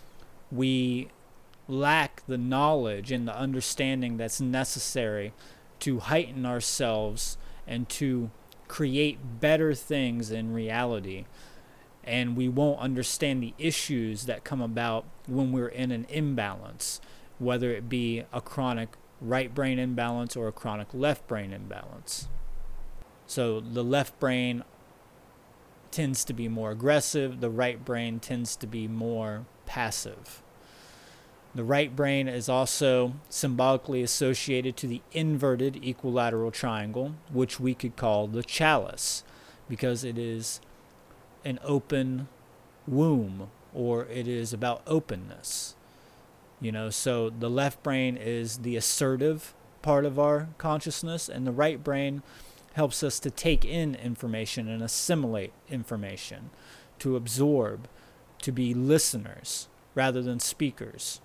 S2: we lack the knowledge and the understanding that's necessary to heighten ourselves and to create better things in reality. And we won't understand the issues that come about when we're in an imbalance, whether it be a chronic right brain imbalance or a chronic left brain imbalance. So the left brain tends to be more aggressive, the right brain tends to be more passive. The right brain is also symbolically associated to the inverted equilateral triangle, which we could call the chalice, because it is an open womb, or it is about openness. So the left brain is the assertive part of our consciousness, and the right brain helps us to take in information and assimilate information, to absorb, to be listeners rather than speakers.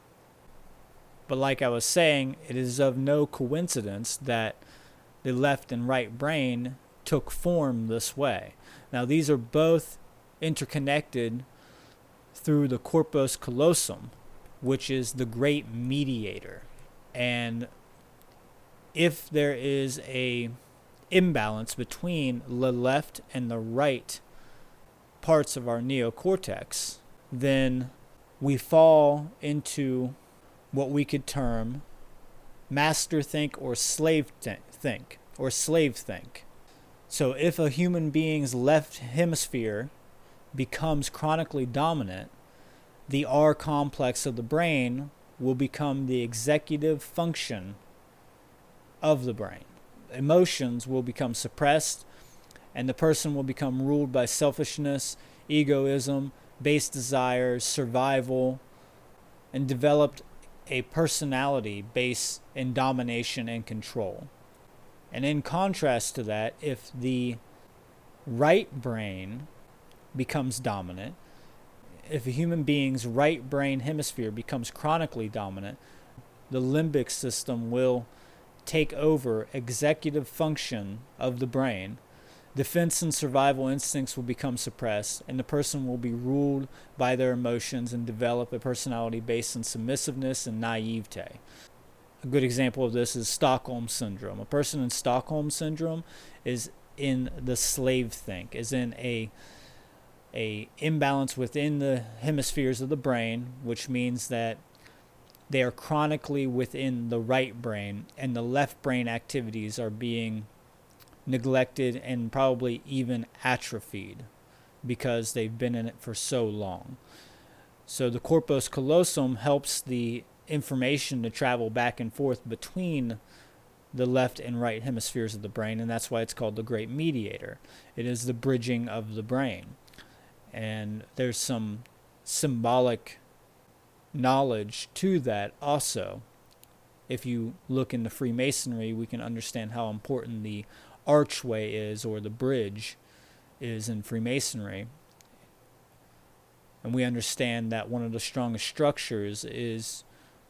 S2: But like I was saying, it is of no coincidence that the left and right brain took form this way. Now these are both interconnected through the corpus callosum, which is the great mediator. And if there is a imbalance between the left and the right parts of our neocortex, then we fall into what we could term master think or slave think. So if a human being's left hemisphere becomes chronically dominant, the R complex of the brain will become the executive function of the brain. Emotions will become suppressed, and the person will become ruled by selfishness, egoism, base desires, survival, and developed a personality based in domination and control. And in contrast to that, if the right brain becomes dominant, if a human being's right brain hemisphere becomes chronically dominant, the limbic system will take over executive function of the brain. Defense and survival instincts will become suppressed, and the person will be ruled by their emotions and develop a personality based on submissiveness and naivete. A good example of this is Stockholm Syndrome. A person in Stockholm Syndrome is in the slave think, is in a imbalance within the hemispheres of the brain, which means that they are chronically within the right brain, and the left brain activities are being neglected and probably even atrophied because they've been in it for so long. So the corpus callosum helps the information to travel back and forth between the left and right hemispheres of the brain, and that's why it's called the great mediator. It is the bridging of the brain. And there's some symbolic knowledge to that also. If you look into Freemasonry, we can understand how important the archway is, or the bridge is, in Freemasonry. And we understand that one of the strongest structures is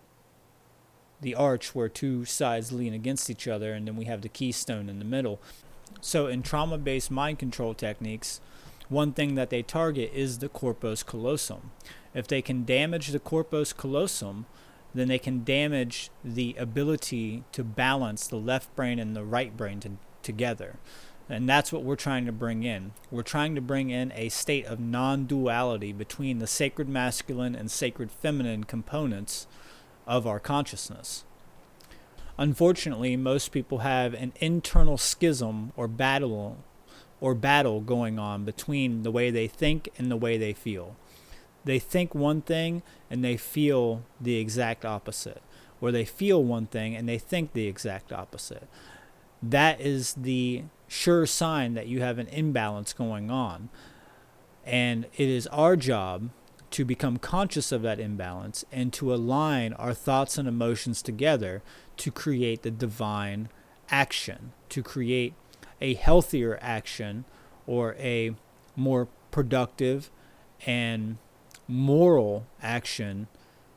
S2: the arch, where two sides lean against each other, and then we have the keystone in the middle. So in trauma-based mind control techniques, one thing that they target is the corpus callosum. If they can damage the corpus callosum, then they can damage the ability to balance the left brain and the right brain together. And that's what we're trying to bring in. We're trying to bring in a state of non-duality between the sacred masculine and sacred feminine components of our consciousness. Unfortunately, most people have an internal schism or battle going on between the way they think and the way they feel. They think one thing and they feel the exact opposite, or they feel one thing and they think the exact opposite. That is the sure sign that you have an imbalance going on. And it is our job to become conscious of that imbalance and to align our thoughts and emotions together to create the divine action, to create a healthier action, or a more productive and moral action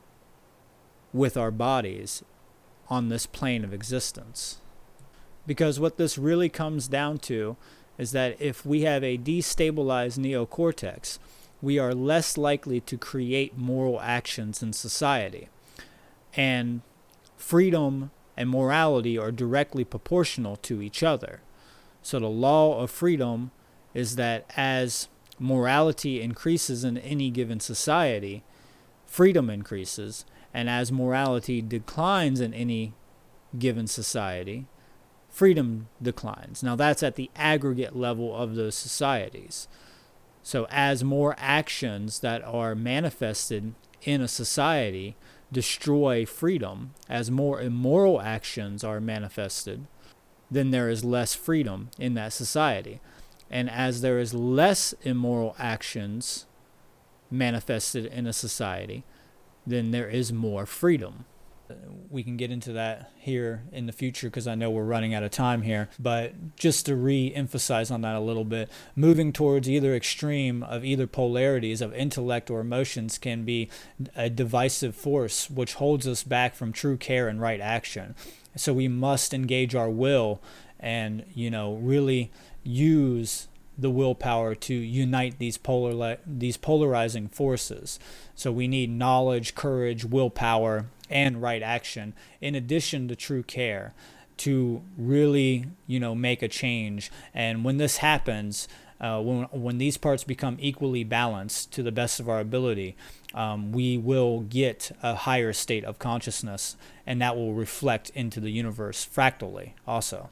S2: with our bodies on this plane of existence. Because what this really comes down to is that if we have a destabilized neocortex, we are less likely to create moral actions in society. And freedom and morality are directly proportional to each other. So the law of freedom is that as morality increases in any given society, freedom increases, and as morality declines in any given society, freedom declines. Now that's at the aggregate level of those societies. So as more actions that are manifested in a society destroy freedom, as more immoral actions are manifested, then there is less freedom in that society. And as there is less immoral actions manifested in a society, then there is more freedom. We can get into that here in the future because I know we're running out of time here. But just to re-emphasize on that a little bit, moving towards either extreme of either polarities of intellect or emotions can be a divisive force which holds us back from true care and right action. So we must engage our will and, really use the willpower to unite these polarizing forces. So we need knowledge, courage, willpower, and right action, in addition to true care, to really, make a change. And when this happens, when these parts become equally balanced to the best of our ability, we will get a higher state of consciousness, and that will reflect into the universe fractally also.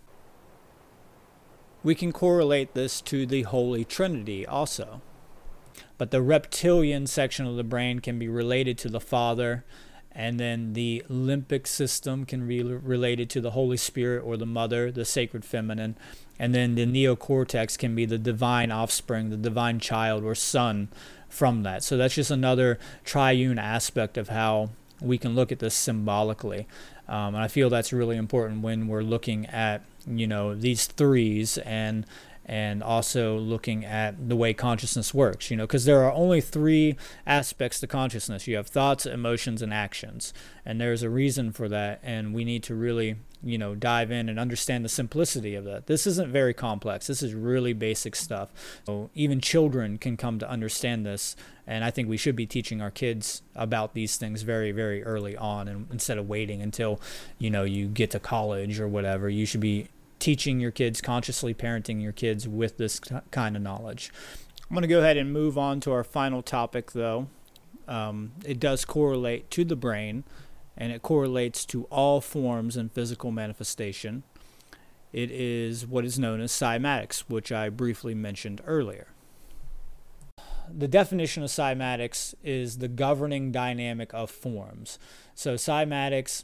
S2: We can correlate this to the Holy Trinity also. But the reptilian section of the brain can be related to the Father, and then the limbic system can be related to the Holy Spirit or the Mother, the sacred feminine, and then the neocortex can be the divine offspring, the divine child or son from that. So that's just another triune aspect of how we can look at this symbolically. And I feel that's really important when we're looking at, these threes and and also looking at the way consciousness works, because there are only three aspects to consciousness. You have thoughts, emotions, and actions. And there's a reason for that, and we need to really, dive in and understand the simplicity of that. This isn't very complex. This is really basic stuff. So even children can come to understand this, and I think we should be teaching our kids about these things very, very early on, and instead of waiting until, you get to college or whatever. You should be teaching your kids, consciously parenting your kids with this kind of knowledge. I'm going to go ahead and move on to our final topic, though. It does correlate to the brain, and it correlates to all forms and physical manifestation. It is what is known as cymatics, which I briefly mentioned earlier. The definition of cymatics is the governing dynamic of forms. So cymatics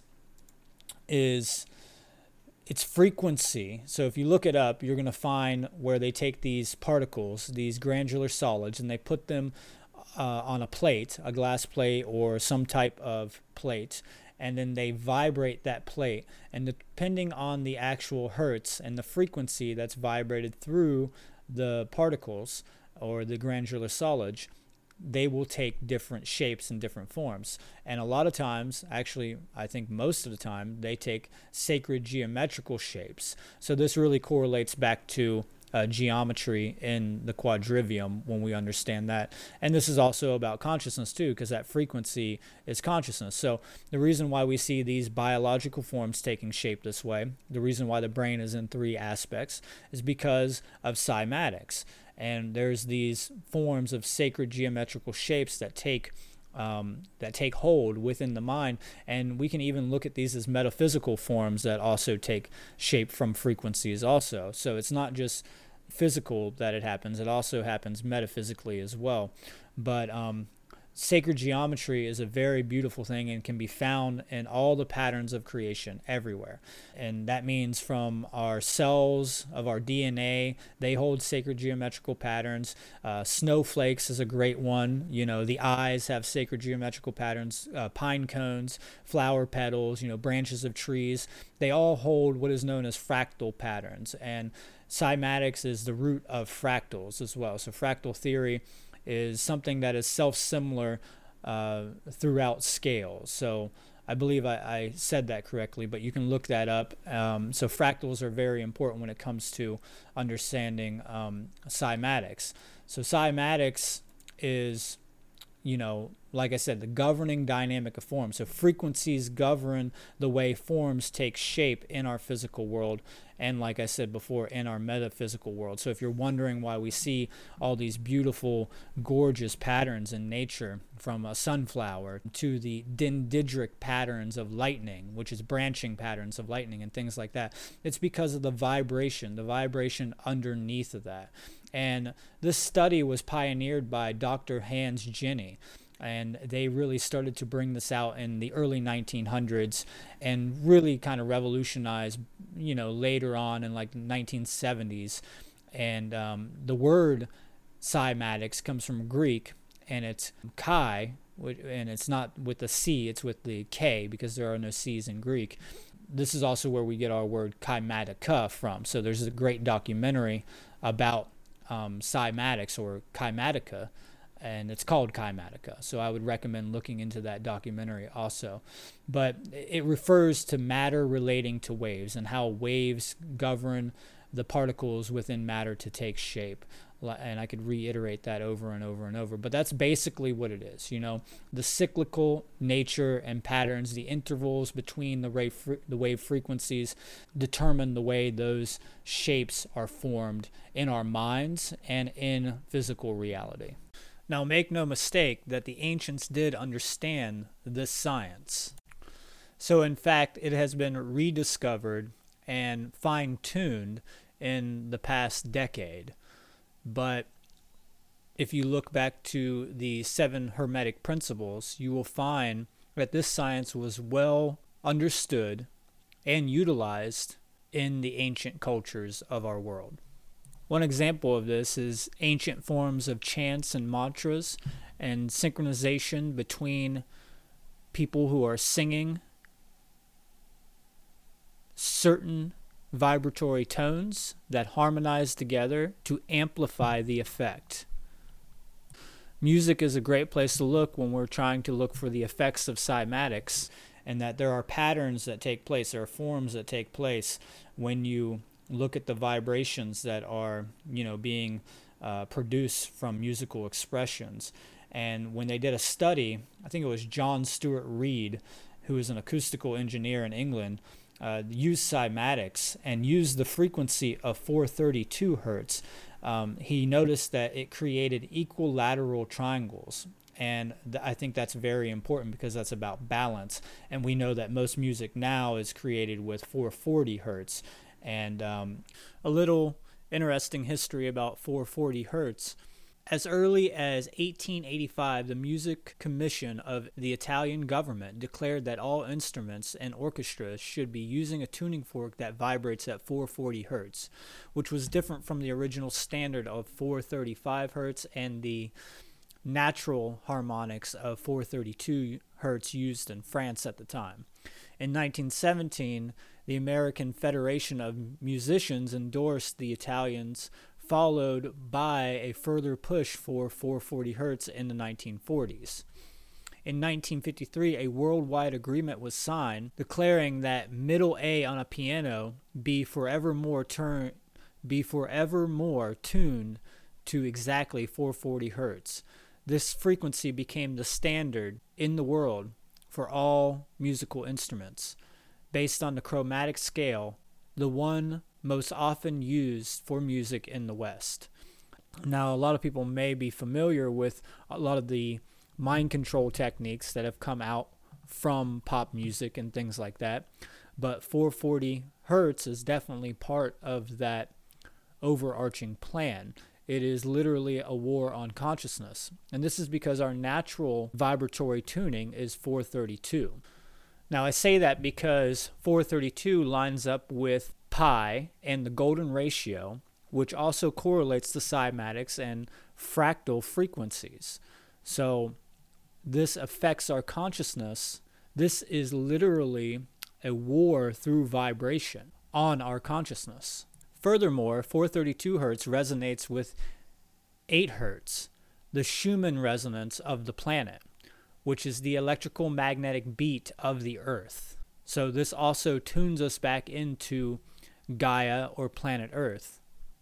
S2: is its frequency. So if you look it up, you're going to find where they take these particles, these granular solids, and they put them on a plate, a glass plate or some type of plate, and then they vibrate that plate. And depending on the actual hertz and the frequency that's vibrated through the particles or the granular solids, they will take different shapes and different forms. And a lot of times, actually, I think most of the time, they take sacred geometrical shapes. So this really correlates back to geometry in the quadrivium when we understand that. And this is also about consciousness too, because that frequency is consciousness. So the reason why we see these biological forms taking shape this way, the reason why the brain is in three aspects, is because of cymatics. And there's these forms of sacred geometrical shapes that take hold within the mind, and we can even look at these as metaphysical forms that also take shape from frequencies also. So it's not just physical that it happens, it also happens metaphysically as well. But sacred geometry is a very beautiful thing and can be found in all the patterns of creation everywhere. And that means from our cells of our DNA, they hold sacred geometrical patterns. Snowflakes is a great one. The eyes have sacred geometrical patterns. Pine cones, flower petals, branches of trees, they all hold what is known as fractal patterns. And cymatics is the root of fractals as well. So fractal theory is something that is self-similar throughout scales. So I believe I said that correctly, but you can look that up. So fractals are very important when it comes to understanding cymatics. So cymatics is, like I said, the governing dynamic of form. So frequencies govern the way forms take shape in our physical world, and like I said before, in our metaphysical world. So if you're wondering why we see all these beautiful, gorgeous patterns in nature, from a sunflower to the dendritic patterns of lightning, which is branching patterns of lightning and things like that, it's because of the vibration underneath of that. And this study was pioneered by Dr. Hans Jenny. And they really started to bring this out in the early 1900s and really kind of revolutionized, later on in like the 1970s. And the word cymatics comes from Greek, and it's chi, and it's not with the C, it's with the K, because there are no C's in Greek. This is also where we get our word kymatica from. So there's a great documentary about cymatics or kymatica, and it's called Kymatica. So I would recommend looking into that documentary also. But it refers to matter relating to waves and how waves govern the particles within matter to take shape. And I could reiterate that over and over and over. But that's basically what it is. The cyclical nature and patterns, the intervals between the wave frequencies determine the way those shapes are formed in our minds and in physical reality. Now, make no mistake that the ancients did understand this science. So, in fact, it has been rediscovered and fine-tuned in the past decade. But if you look back to the 7 Hermetic principles, you will find that this science was well understood and utilized in the ancient cultures of our world. One example of this is ancient forms of chants and mantras and synchronization between people who are singing certain vibratory tones that harmonize together to amplify the effect. Music is a great place to look when we're trying to look for the effects of cymatics, and that there are patterns that take place, there are forms that take place when you look at the vibrations that are, being produced from musical expressions. And when they did a study, I think it was John Stuart Reid, who is an acoustical engineer in England, used cymatics and used the frequency of 432 hertz. He noticed that it created equilateral triangles. And I think that's very important because that's about balance. And we know that most music now is created with 440 hertz. And a little interesting history about 440 hertz. As early as 1885, the Music Commission of the Italian government declared that all instruments and orchestras should be using a tuning fork that vibrates at 440 hertz, which was different from the original standard of 435 hertz and the natural harmonics of 432 hertz used in France at the time. In 1917, the American Federation of Musicians endorsed the Italians, followed by a further push for 440 hertz in the 1940s. In 1953, a worldwide agreement was signed declaring that middle A on a piano be forevermore tuned to exactly 440 hertz. This frequency became the standard in the world for all musical instruments, based on the chromatic scale, the one most often used for music in the West. Now, a lot of people may be familiar with a lot of the mind control techniques that have come out from pop music and things like that, but 440 hertz is definitely part of that overarching plan. It is literally a war on consciousness, and this is because our natural vibratory tuning is 432. Now, I say that because 432 lines up with pi and the golden ratio, which also correlates to cymatics and fractal frequencies. So this affects our consciousness. This is literally a war through vibration on our consciousness. Furthermore, 432 hertz resonates with 8 hertz, the Schumann resonance of the planet, which is the electrical magnetic beat of the Earth. So this also tunes us back into Gaia or planet Earth.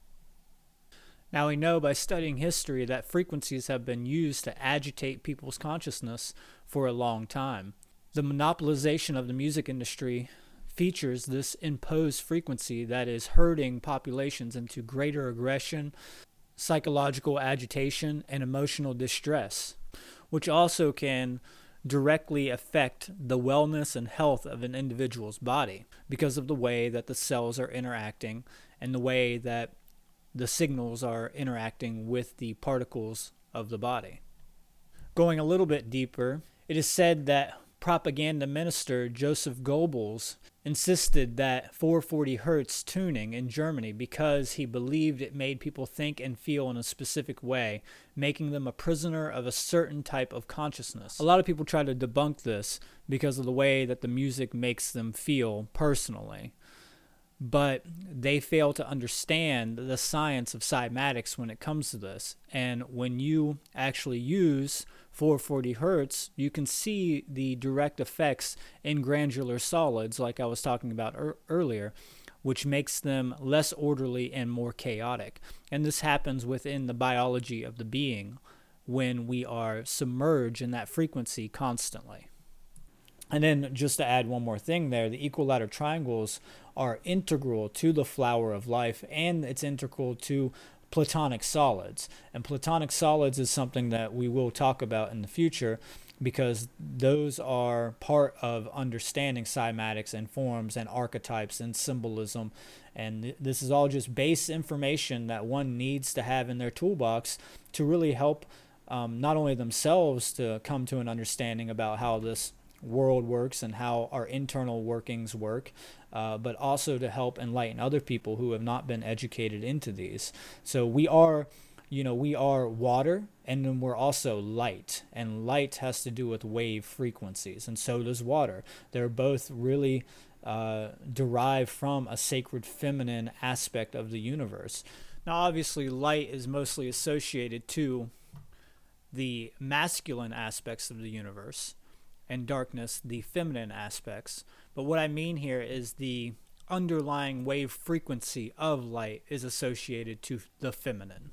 S2: Now we know by studying history that frequencies have been used to agitate people's consciousness for a long time. The monopolization of the music industry features this imposed frequency that is herding populations into greater aggression, psychological agitation, and emotional distress, which also can directly affect the wellness and health of an individual's body because of the way that the cells are interacting and the way that the signals are interacting with the particles of the body. Going a little bit deeper, it is said that propaganda minister Joseph Goebbels insisted that 440 hertz tuning in Germany because he believed it made people think and feel in a specific way, making them a prisoner of a certain type of consciousness. A lot of people try to debunk this because of the way that the music makes them feel personally, but they fail to understand the science of cymatics when it comes to this. And when you actually use 440 hertz, you can see the direct effects in granular solids, like I was talking about earlier, which makes them less orderly and more chaotic. And this happens within the biology of the being when we are submerged in that frequency constantly. And then just to add one more thing there, the equilateral triangles are integral to the flower of life, and it's integral to Platonic solids. And Platonic solids is something that we will talk about in the future because those are part of understanding cymatics and forms and archetypes and symbolism. And this is all just base information that one needs to have in their toolbox to really help not only themselves to come to an understanding about how this world works and how our internal workings work, but also to help enlighten other people who have not been educated into these. So we are water, and then we're also light, and light has to do with wave frequencies, and so does water. They're both really derive from a sacred feminine aspect of the universe. Now, obviously, light is mostly associated to the masculine aspects of the universe, and darkness, the feminine aspects. But what I mean here is the underlying wave frequency of light is associated to the feminine.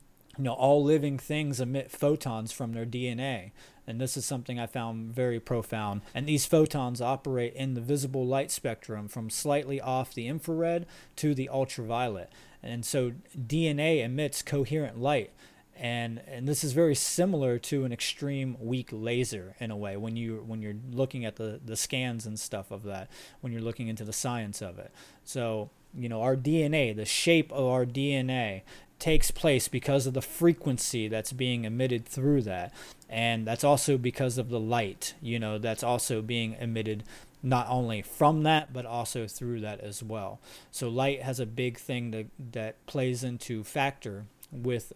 S2: All living things emit photons from their DNA, and this is something I found very profound. And these photons operate in the visible light spectrum from slightly off the infrared to the ultraviolet. And so DNA emits coherent light, and this is very similar to an extreme weak laser in a way when you're looking at the scans and stuff of that, when you're looking into the science of it. So our DNA, the shape of our DNA takes place because of the frequency that's being emitted through that, and that's also because of the light that's also being emitted not only from that but also through that as well. So light has a big thing that plays into factor with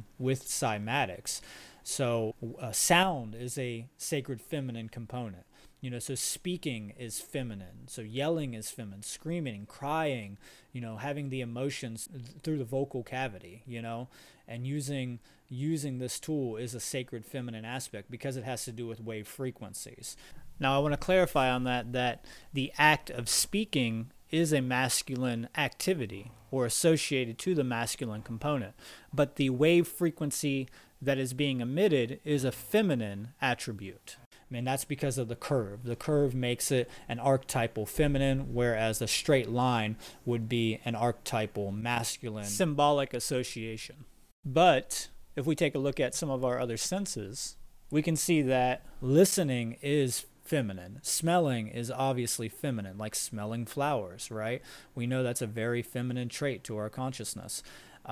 S2: cymatics. So sound is a sacred feminine component. So speaking is feminine. So yelling is feminine. Screaming, crying, having the emotions through the vocal cavity, and using this tool is a sacred feminine aspect because it has to do with wave frequencies. Now, I want to clarify on that the act of speaking is a masculine activity or associated to the masculine component, but the wave frequency that is being emitted is a feminine attribute. That's because of the curve. The curve makes it an archetypal feminine, whereas a straight line would be an archetypal masculine symbolic association. But if we take a look at some of our other senses, we can see that listening is feminine. Smelling is obviously feminine, like smelling flowers, right? We know that's a very feminine trait to our consciousness.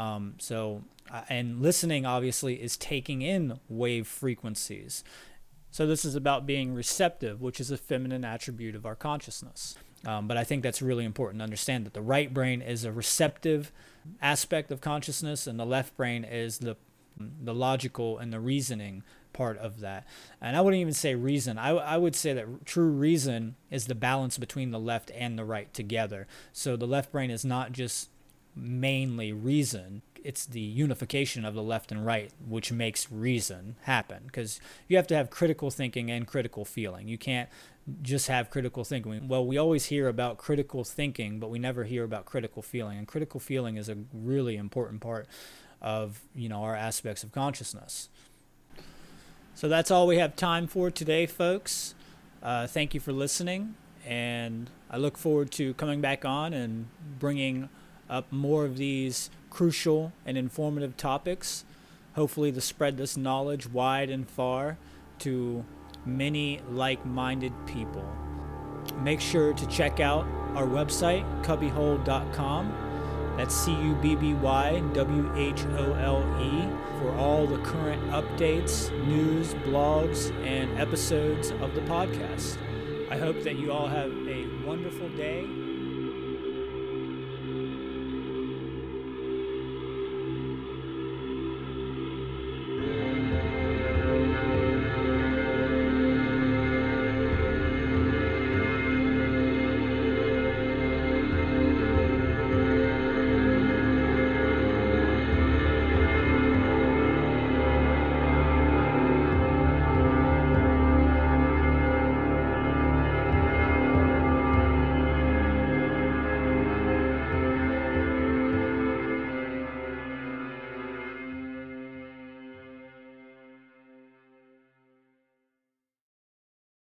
S2: And listening obviously is taking in wave frequencies. So this is about being receptive, which is a feminine attribute of our consciousness. But I think that's really important to understand that the right brain is a receptive aspect of consciousness, and the left brain is the logical and the reasoning part of that. And I wouldn't even say reason. I would say that true reason is the balance between the left and the right together. So the left brain is not just mainly reason. It's the unification of the left and right which makes reason happen, because you have to have critical thinking and critical feeling. You can't just have critical thinking. Well, we always hear about critical thinking, but we never hear about critical feeling, and critical feeling is a really important part of our aspects of consciousness. So that's all we have time for today, folks. Thank you for listening, and I look forward to coming back on and bringing up more of these crucial and informative topics, hopefully to spread this knowledge wide and far to many like-minded people. Make sure to check out our website, cubbyhole.com. That's CUBBYWHOLE for all the current updates, news, blogs, and episodes of the podcast. I hope that you all have a wonderful day